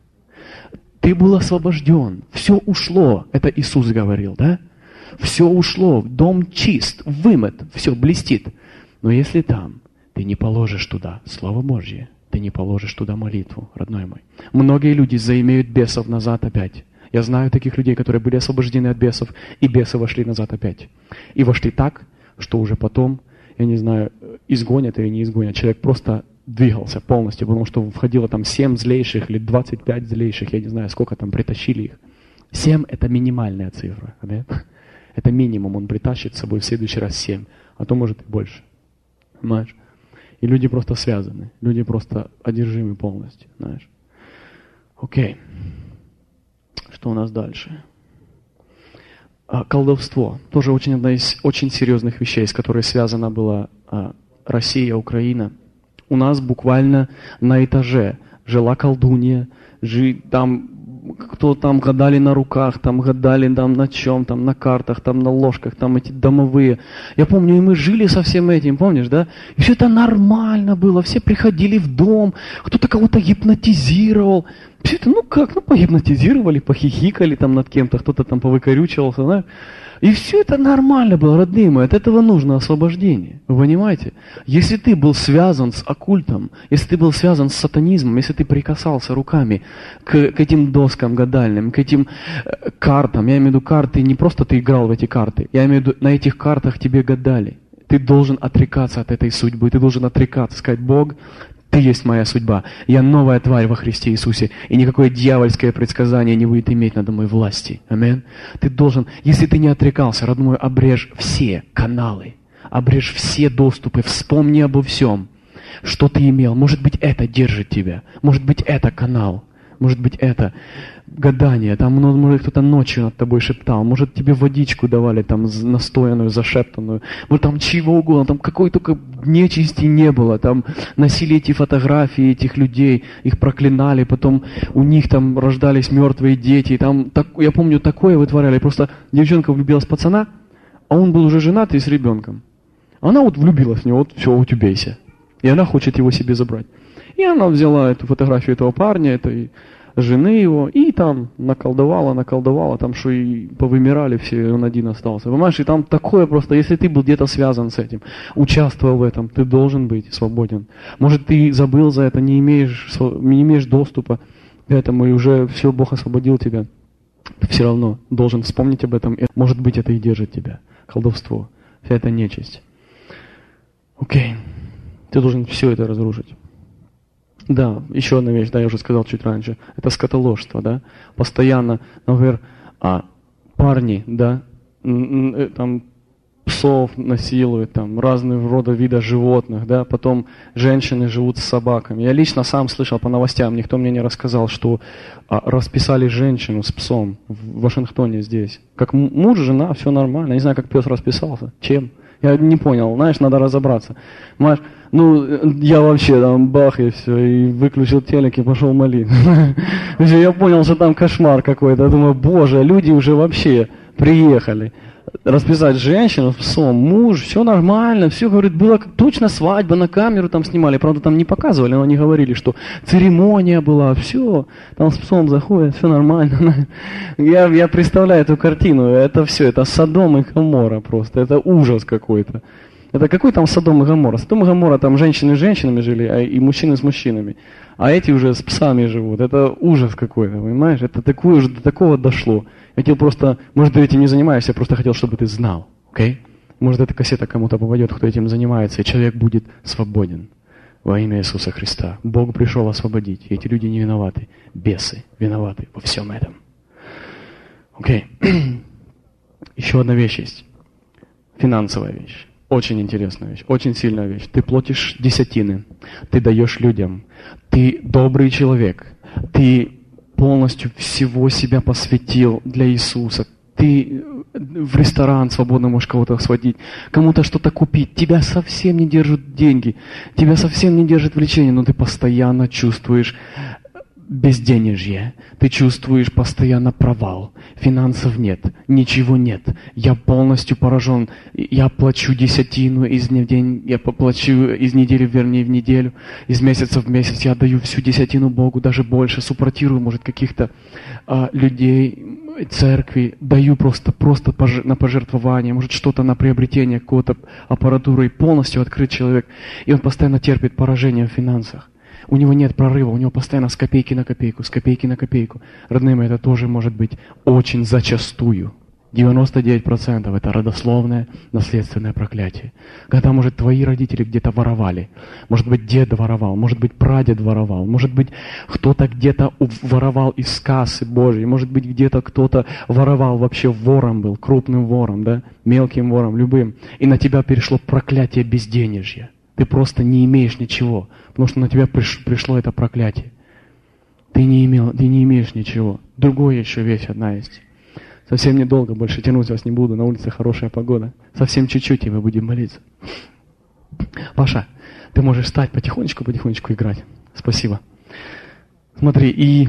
Ты был освобожден. Все ушло. Это Иисус говорил, да? Все ушло. Дом чист, вымыт. Все блестит. Но если там ты не положишь туда Слово Божье, ты не положишь туда молитву, родной мой. Многие люди заимеют бесов назад опять. Я знаю таких людей, которые были освобождены от бесов, и бесы вошли назад опять. И вошли так, что уже потом, я не знаю, изгонят или не изгонят. Человек просто двигался полностью, потому что входило там семь злейших или двадцать пять злейших, я не знаю, сколько там притащили их. семь — это минимальная цифра. Да? Это минимум, он притащит с собой в следующий раз семь, а то может и больше. Понимаешь? И люди просто связаны, люди просто одержимы полностью, знаешь. Окей. Что у нас дальше? А, колдовство. Тоже очень одна из очень серьезных вещей, с которой связана была а, Россия, Украина. У нас буквально на этаже жила колдунья, жи, там кто там гадали на руках, там гадали там на чем, там на картах, там на ложках, там эти домовые. Я помню, и мы жили со всем этим, помнишь, да? И все это нормально было, все приходили в дом, кто-то кого-то гипнотизировал. Все это, ну как, ну погипнотизировали, похихикали там над кем-то, кто-то там повыкорючивался, знаешь. И все это нормально было, родные мои, от этого нужно освобождение. Вы понимаете? Если ты был связан с оккультом, если ты был связан с сатанизмом, если ты прикасался руками к, к этим доскам гадальным, к этим э, картам, я имею в виду карты, не просто ты играл в эти карты, я имею в виду, на этих картах тебе гадали. Ты должен отрекаться от этой судьбы, ты должен отрекаться, сказать: Бог, Ты есть моя судьба, я новая тварь во Христе Иисусе, и никакое дьявольское предсказание не будет иметь надо мной власти. Аминь. Ты должен, если ты не отрекался, родной мой, обрежь все каналы, обрежь все доступы, вспомни обо всем, что ты имел. Может быть, это держит тебя, может быть, это канал, может быть, это гадание, там, может, кто-то ночью над тобой шептал, может, тебе водичку давали, там, настоянную, зашептанную, может, там, чего угодно, там, какой только нечисти не было, там, носили эти фотографии этих людей, их проклинали, потом у них там рождались мертвые дети, там, так, я помню, такое вытворяли, просто девчонка влюбилась в пацана, а он был уже женат и с ребенком. Она вот влюбилась в него, вот, все, вот убейся, и она хочет его себе забрать. И она взяла эту фотографию этого парня, этой жены его, и там наколдовала, наколдовала, там что и повымирали все, и он один остался. Понимаешь, и там такое просто, если ты был где-то связан с этим, участвовал в этом, ты должен быть свободен. Может, ты забыл за это, не имеешь, не имеешь доступа к этому, и уже все, Бог освободил тебя. Ты все равно должен вспомнить об этом, и, может быть, это и держит тебя. Колдовство, вся эта нечисть. Окей, ты должен все это разрушить. Да, еще одна вещь, да, я уже сказал чуть раньше, это скотоложство, да, постоянно, например, а, парни, да, там псов насилуют, там разные рода вида животных, да, потом женщины живут с собаками. Я лично сам слышал по новостям, никто мне не рассказал, что а, расписали женщину с псом в Вашингтоне здесь. Как муж, жена, все нормально, я не знаю, как пес расписался, чем. Я не понял, знаешь, надо разобраться. Знаешь, ну, я вообще там бах и все, и выключил телек и пошел молить. Я понял, что там кошмар какой-то. Я думаю, боже, люди уже вообще приехали. Расписать женщину, псом, муж, все нормально, все, говорит, была точно свадьба, на камеру там снимали, правда, там не показывали, но они говорили, что церемония была, все, там с псом заходят, все нормально. Я, я представляю эту картину, это все, это Содом и Гоморра просто, это ужас какой-то. Это какой там Содом и Гоморра? Содом и Гоморра, там женщины с женщинами жили, а и мужчины с мужчинами. А эти уже с псами живут. Это ужас какой-то, понимаешь? Это такое уже до такого дошло. Я хотел просто, может, ты этим не занимаешься, я просто хотел, чтобы ты знал, окей? Okay? Может, эта кассета кому-то попадет, кто этим занимается, и человек будет свободен во имя Иисуса Христа. Бог пришел освободить, и эти люди не виноваты. Бесы виноваты во всем этом. Окей. Okay. Еще одна вещь есть. Финансовая вещь. Очень интересная вещь, очень сильная вещь. Ты платишь десятины, ты даешь людям, ты добрый человек, ты полностью всего себя посвятил для Иисуса. Ты в ресторан свободно можешь кого-то сводить, кому-то что-то купить. Тебя совсем не держат деньги, тебя совсем не держит влечение, но ты постоянно чувствуешь безденежье, ты чувствуешь постоянно провал, финансов нет, ничего нет, я полностью поражен, я плачу десятину из дня в день, я плачу из недели, вернее, в неделю, из месяца в месяц, я даю всю десятину Богу, даже больше, суппортирую, может, каких-то а, людей, церкви, даю просто, просто пож- на пожертвование, может, что-то на приобретение какой-то аппаратуры, и полностью открыт человек, и он постоянно терпит поражение в финансах. У него нет прорыва, у него постоянно с копейки на копейку, с копейки на копейку. Родные, это тоже может быть очень зачастую. девяносто девять процентов это родословное, наследственное проклятие. Когда, может, твои родители где-то воровали, может быть, дед воровал, может быть, прадед воровал, может быть, кто-то где-то воровал из кассы Божьей, может быть, где-то кто-то воровал, вообще вором был, крупным вором, да, мелким вором, любым. И на тебя перешло проклятие безденежья. Ты просто не имеешь ничего, потому что на тебя приш, пришло это проклятие. Ты не имел, ты не имеешь ничего. Другая еще вещь одна есть. Совсем недолго, больше тянуть вас не буду, на улице хорошая погода. Совсем чуть-чуть, и мы будем молиться. Паша, ты можешь встать потихонечку-потихонечку играть. Спасибо. Смотри, и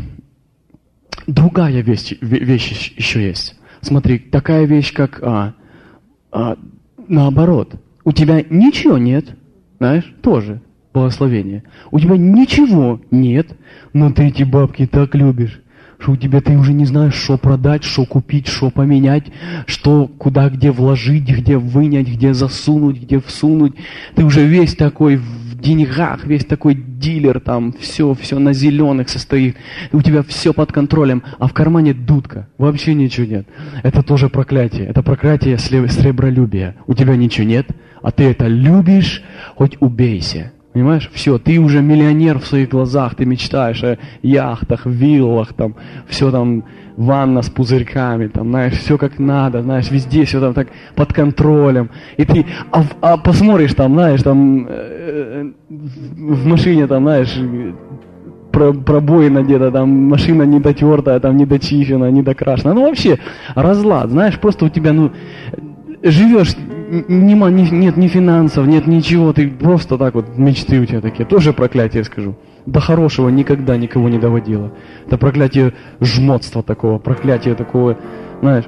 другая вещь, вещь еще есть. Смотри, такая вещь, как а, а, наоборот. У тебя ничего нет. Знаешь, тоже благословение. У тебя ничего нет, но ты эти бабки так любишь, что у тебя ты уже не знаешь, что продать, что купить, что поменять, что куда, где вложить, где вынять, где засунуть, где всунуть. Ты уже весь такой в деньгах, весь такой дилер, там все, все на зеленых состоит. И у тебя все под контролем, а в кармане дудка. Вообще ничего нет. Это тоже проклятие. Это проклятие сребролюбия. У тебя ничего нет, а ты это любишь, хоть убейся. Понимаешь? Все, ты уже миллионер в своих глазах, ты мечтаешь о яхтах, виллах, там, все там, ванна с пузырьками, там, знаешь, все как надо, знаешь, везде все там так под контролем. И ты, а, а посмотришь там, знаешь, там, э, в машине там, знаешь, про, пробоина где-то, там, машина недотертая, там, недочищена, недокрашена. Ну, вообще, разлад, знаешь, просто у тебя, ну, живешь, нема, ни, нет ни финансов, нет ничего, ты просто так вот, мечты у тебя такие. Тоже проклятие, скажу. До хорошего никогда никого не доводило. Это проклятие жмотства такого, проклятие такого, знаешь,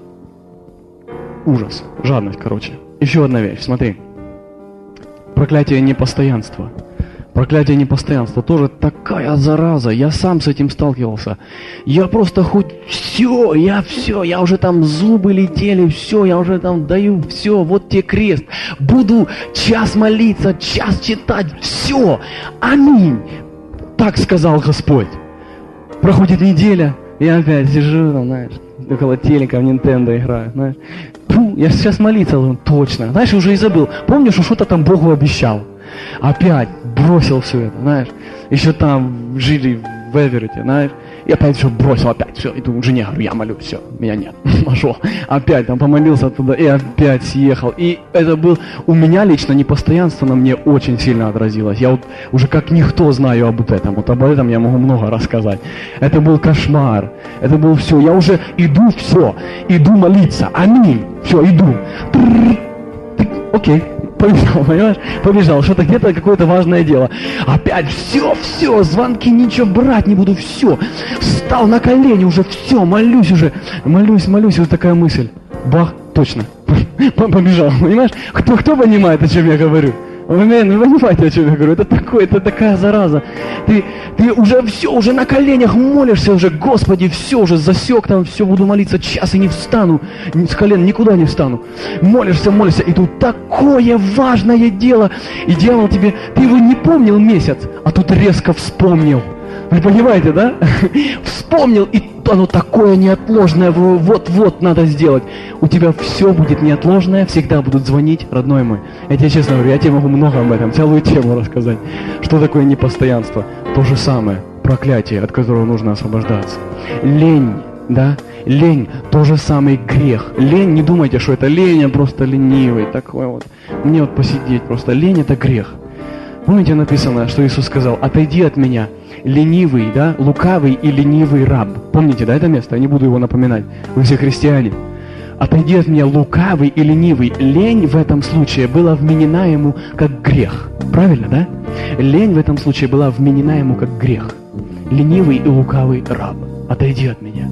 ужас, жадность, короче. Еще одна вещь, смотри. Проклятие непостоянства. Проклятие непостоянства тоже такая зараза. Я сам с этим сталкивался. Я просто хоть все, я все, я уже там зубы летели, все, я уже там даю все, вот тебе крест. Буду час молиться, час читать, все. Аминь. Так сказал Господь. Проходит неделя, я опять сижу, там, знаешь, около телека в Nintendo играю, знаешь. Фу, я сейчас молиться должен, точно. Знаешь, уже и забыл. Помнишь, что что-то там Богу обещал? Опять бросил все это, знаешь. Еще там жили в Эверете, знаешь. И опять все бросил, опять все. Иду к жене, говорю, я молюсь, все, меня нет. Пошел. Опять там помолился оттуда и опять съехал. И это был, у меня лично непостоянство на мне очень сильно отразилось. Я вот уже как никто знаю об этом. Вот об этом я могу много рассказать. Это был кошмар. Это было все. Я уже иду, все. Иду молиться. Аминь. Все, иду. Окей. Побежал, понимаешь? Побежал, что-то где-то какое-то важное дело. Опять все, все, звонки, ничего брать не буду, все. Встал на колени уже, все, молюсь уже. Молюсь, молюсь, вот такая мысль. Бах, точно. Побежал, понимаешь? Кто, кто понимает, о чем я говорю? Вы, вы понимаете, о чем я говорю? Это такое, это такая зараза. Ты, ты уже все, уже на коленях молишься уже, Господи, все, уже засек там, все, буду молиться час и не встану, с колен никуда не встану. Молишься, молишься, и тут такое важное дело. И дьявол тебе, ты его не помнил месяц, а тут резко вспомнил. Вы понимаете, да? Вспомнил, и оно такое неотложное, вот-вот надо сделать. У тебя все будет неотложное, всегда будут звонить, родной мой. Я тебе честно говорю, я тебе могу много об этом, целую тему рассказать. Что такое непостоянство? То же самое, проклятие, от которого нужно освобождаться. Лень, да? Лень, то же самый грех. Лень, не думайте, что это лень, я просто ленивый, такой вот. Мне вот посидеть просто. Лень — это грех. Помните, написано, что Иисус сказал: отойди от меня, ленивый, да, лукавый и ленивый раб. Помните, да, это место? Я не буду его напоминать. Вы все христиане. Отойди от меня, лукавый и ленивый. Лень в этом случае была вменена ему как грех. Правильно, да? Лень в этом случае была вменена ему как грех. Ленивый и лукавый раб. Отойди от меня.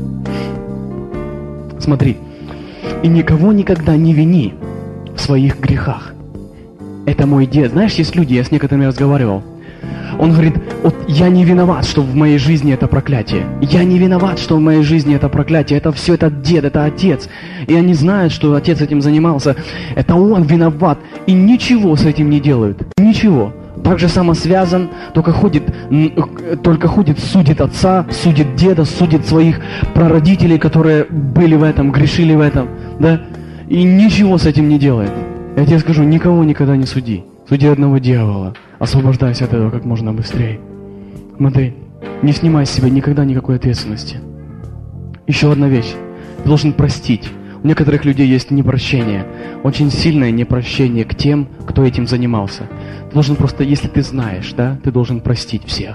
Смотри. И никого никогда не вини в своих грехах. Это мой дед. Знаешь, есть люди, я с некоторыми разговаривал. Он говорит: вот я не виноват, что в моей жизни это проклятие. Я не виноват, что в моей жизни это проклятие. Это все этот дед, это отец. И они знают, что отец этим занимался. Это он виноват. И ничего с этим не делают. Ничего. Так же самосвязан, только ходит, только ходит, судит отца, судит деда, судит своих прародителей, которые были в этом, грешили в этом. Да? И ничего с этим не делает. Я тебе скажу, никого никогда не суди. Суди одного дьявола. Освобождайся от этого как можно быстрее. Смотри, не снимай с себя никогда никакой ответственности. Еще одна вещь. Ты должен простить. У некоторых людей есть непрощение. Очень сильное непрощение к тем, кто этим занимался. Ты должен просто, если ты знаешь, да, ты должен простить всех.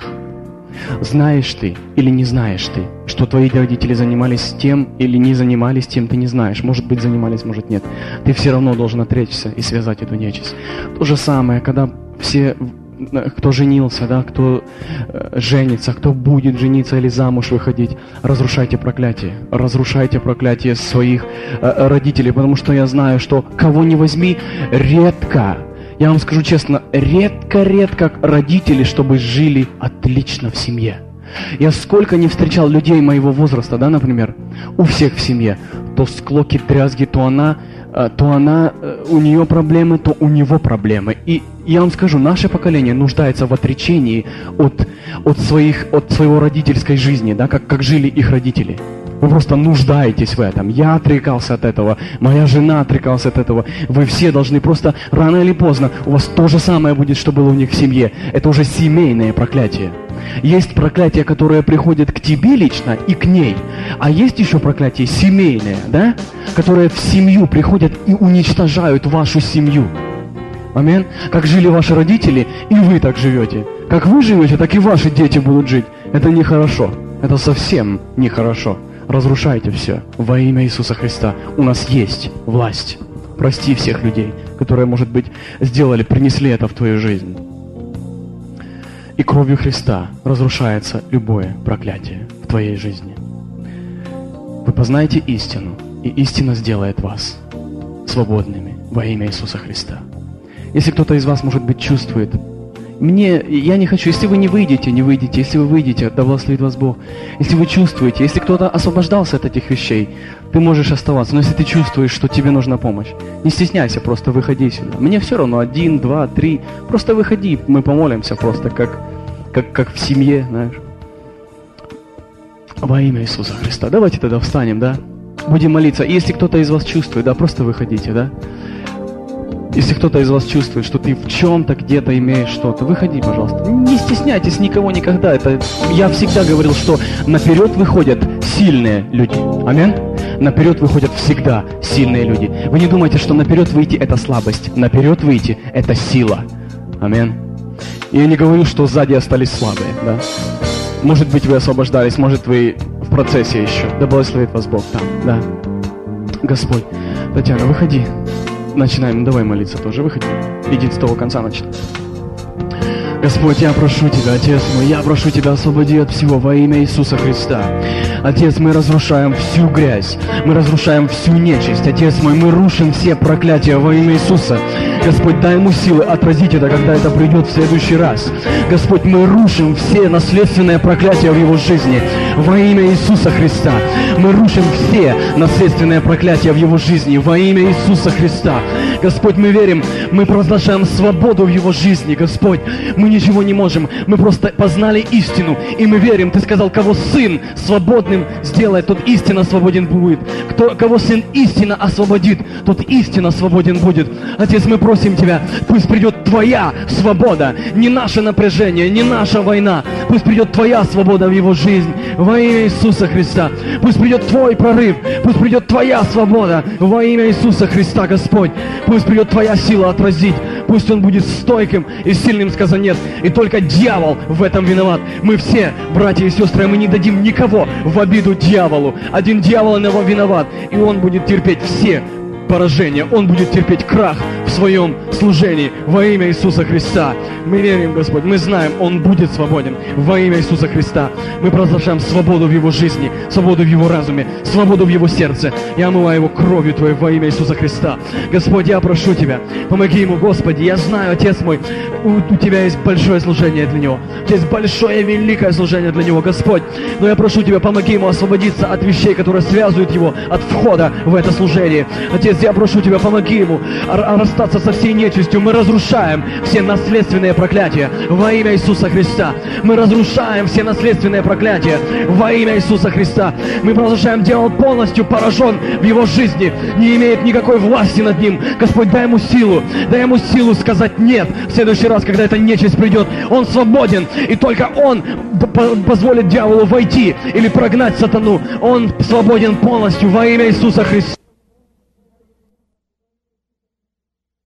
Знаешь ты или не знаешь ты, что твои родители занимались тем или не занимались тем, ты не знаешь. Может быть, занимались, может, нет. Ты все равно должен отречься и связать эту нечисть. То же самое, когда все, кто женился, да, кто э, женится, кто будет жениться или замуж выходить, разрушайте проклятие. Разрушайте проклятие своих э, родителей, потому что я знаю, что кого не возьми, редко, я вам скажу честно, редко-редко родители, чтобы жили отлично в семье. Я сколько не встречал людей моего возраста, да, например, у всех в семье, то склоки, дрязги, то она, то она, у нее проблемы, то у него проблемы. И я вам скажу, наше поколение нуждается в отречении от, от, своих, от своего родительской жизни, да, как, как жили их родители. Вы просто нуждаетесь в этом. Я отрекался от этого, моя жена отрекалась от этого. Вы все должны просто рано или поздно, у вас то же самое будет, что было у них в семье. Это уже семейное проклятие. Есть проклятие, которое приходит к тебе лично и к ней. А есть еще проклятие семейное, да? Которое в семью приходят и уничтожают вашу семью. Аминь. Как жили ваши родители, и вы так живете. Как вы живете, так и ваши дети будут жить. Это нехорошо. Это совсем нехорошо. Разрушайте все во имя Иисуса Христа. У нас есть власть. Прости всех людей, которые, может быть, сделали, принесли это в твою жизнь. И кровью Христа разрушается любое проклятие в твоей жизни. Вы познаете истину, и истина сделает вас свободными во имя Иисуса Христа. Если кто-то из вас, может быть, чувствует Мне, я не хочу, если вы не выйдете, не выйдете, если вы выйдете, да благословит вас Бог. Если вы чувствуете, если кто-то освобождался от этих вещей, ты можешь оставаться. Но если ты чувствуешь, что тебе нужна помощь, не стесняйся, просто выходи сюда. Мне все равно, один, два, три, просто выходи, мы помолимся просто, как, как, как в семье, знаешь. Во имя Иисуса Христа. Давайте тогда встанем, да? Будем молиться. И если кто-то из вас чувствует, да, просто выходите, да? Если кто-то из вас чувствует, что ты в чем-то где-то имеешь что-то, выходи, пожалуйста. Не стесняйтесь никого никогда. Это я всегда говорил, что наперед выходят сильные люди. Аминь. Наперед выходят всегда сильные люди. Вы не думайте, что наперед выйти – это слабость. Наперед выйти – это сила. Аминь. И я не говорю, что сзади остались слабые, да? Может быть, вы освобождались, может, вы в процессе еще. Да благословит вас Бог там, да. Господь. Татьяна, выходи. Начинаем, давай молиться тоже, выходи. Иди с того конца начинай. Господь, я прошу Тебя, Отец мой, я прошу Тебя, освободи от всего во имя Иисуса Христа. Отец, мы разрушаем всю грязь, мы разрушаем всю нечисть. Отец мой, мы рушим все проклятия во имя Иисуса. Господь, дай ему силы отразить это, когда это придет в следующий раз. Господь, мы рушим все наследственные проклятия в его жизни во имя Иисуса Христа. Мы рушим все наследственные проклятия в его жизни во имя Иисуса Христа. Господь, мы верим, мы провозглашаем свободу в его жизни. Господь, мы ничего не можем, мы просто познали истину, и мы верим. Ты сказал, кого Сын свободным сделает, тот истинно свободен будет. Кто, кого Сын истинно освободит, тот истинно свободен будет. Отец, мы просим Тебя, пусть придет Твоя свобода, не наше напряжение, не наша война. Пусть придет Твоя свобода в его жизнь во имя Иисуса Христа. Пусть придет Твой прорыв, пусть придет Твоя свобода во имя Иисуса Христа, Господь. Пусть придет Твоя сила отразить. Пусть он будет стойким и сильным, сказано нет. И только дьявол в этом виноват. Мы все, братья и сестры, мы не дадим никого в обиду дьяволу. Один дьявол на него виноват, и он будет терпеть все поражение, он будет терпеть крах в своем служении во имя Иисуса Христа. Мы верим, Господь, мы знаем, он будет свободен во имя Иисуса Христа. Мы провозглашаем свободу в его жизни, свободу в его разуме, свободу в его сердце. Я омываю его кровью Твоей во имя Иисуса Христа. Господь, я прошу Тебя, помоги ему, Господи. Я знаю, Отец мой, у, у Тебя есть большое служение для него. У Тебя есть большое, великое служение для него, Господь. Но я прошу Тебя, помоги ему освободиться от вещей, которые связывают его от входа в это служение. Отец, я прошу Тебя, помоги ему расстаться со всей нечистью. Мы разрушаем все наследственные проклятия во имя Иисуса Христа. Мы разрушаем все наследственные проклятия во имя Иисуса Христа. Мы продолжаем, дьявол полностью поражен в его жизни, не имеет никакой власти над ним. Господь, дай ему силу, дай ему силу сказать нет в следующий раз, когда эта нечисть придет. Он свободен, и только он позволит дьяволу войти или прогнать сатану. Он свободен полностью во имя Иисуса Христа.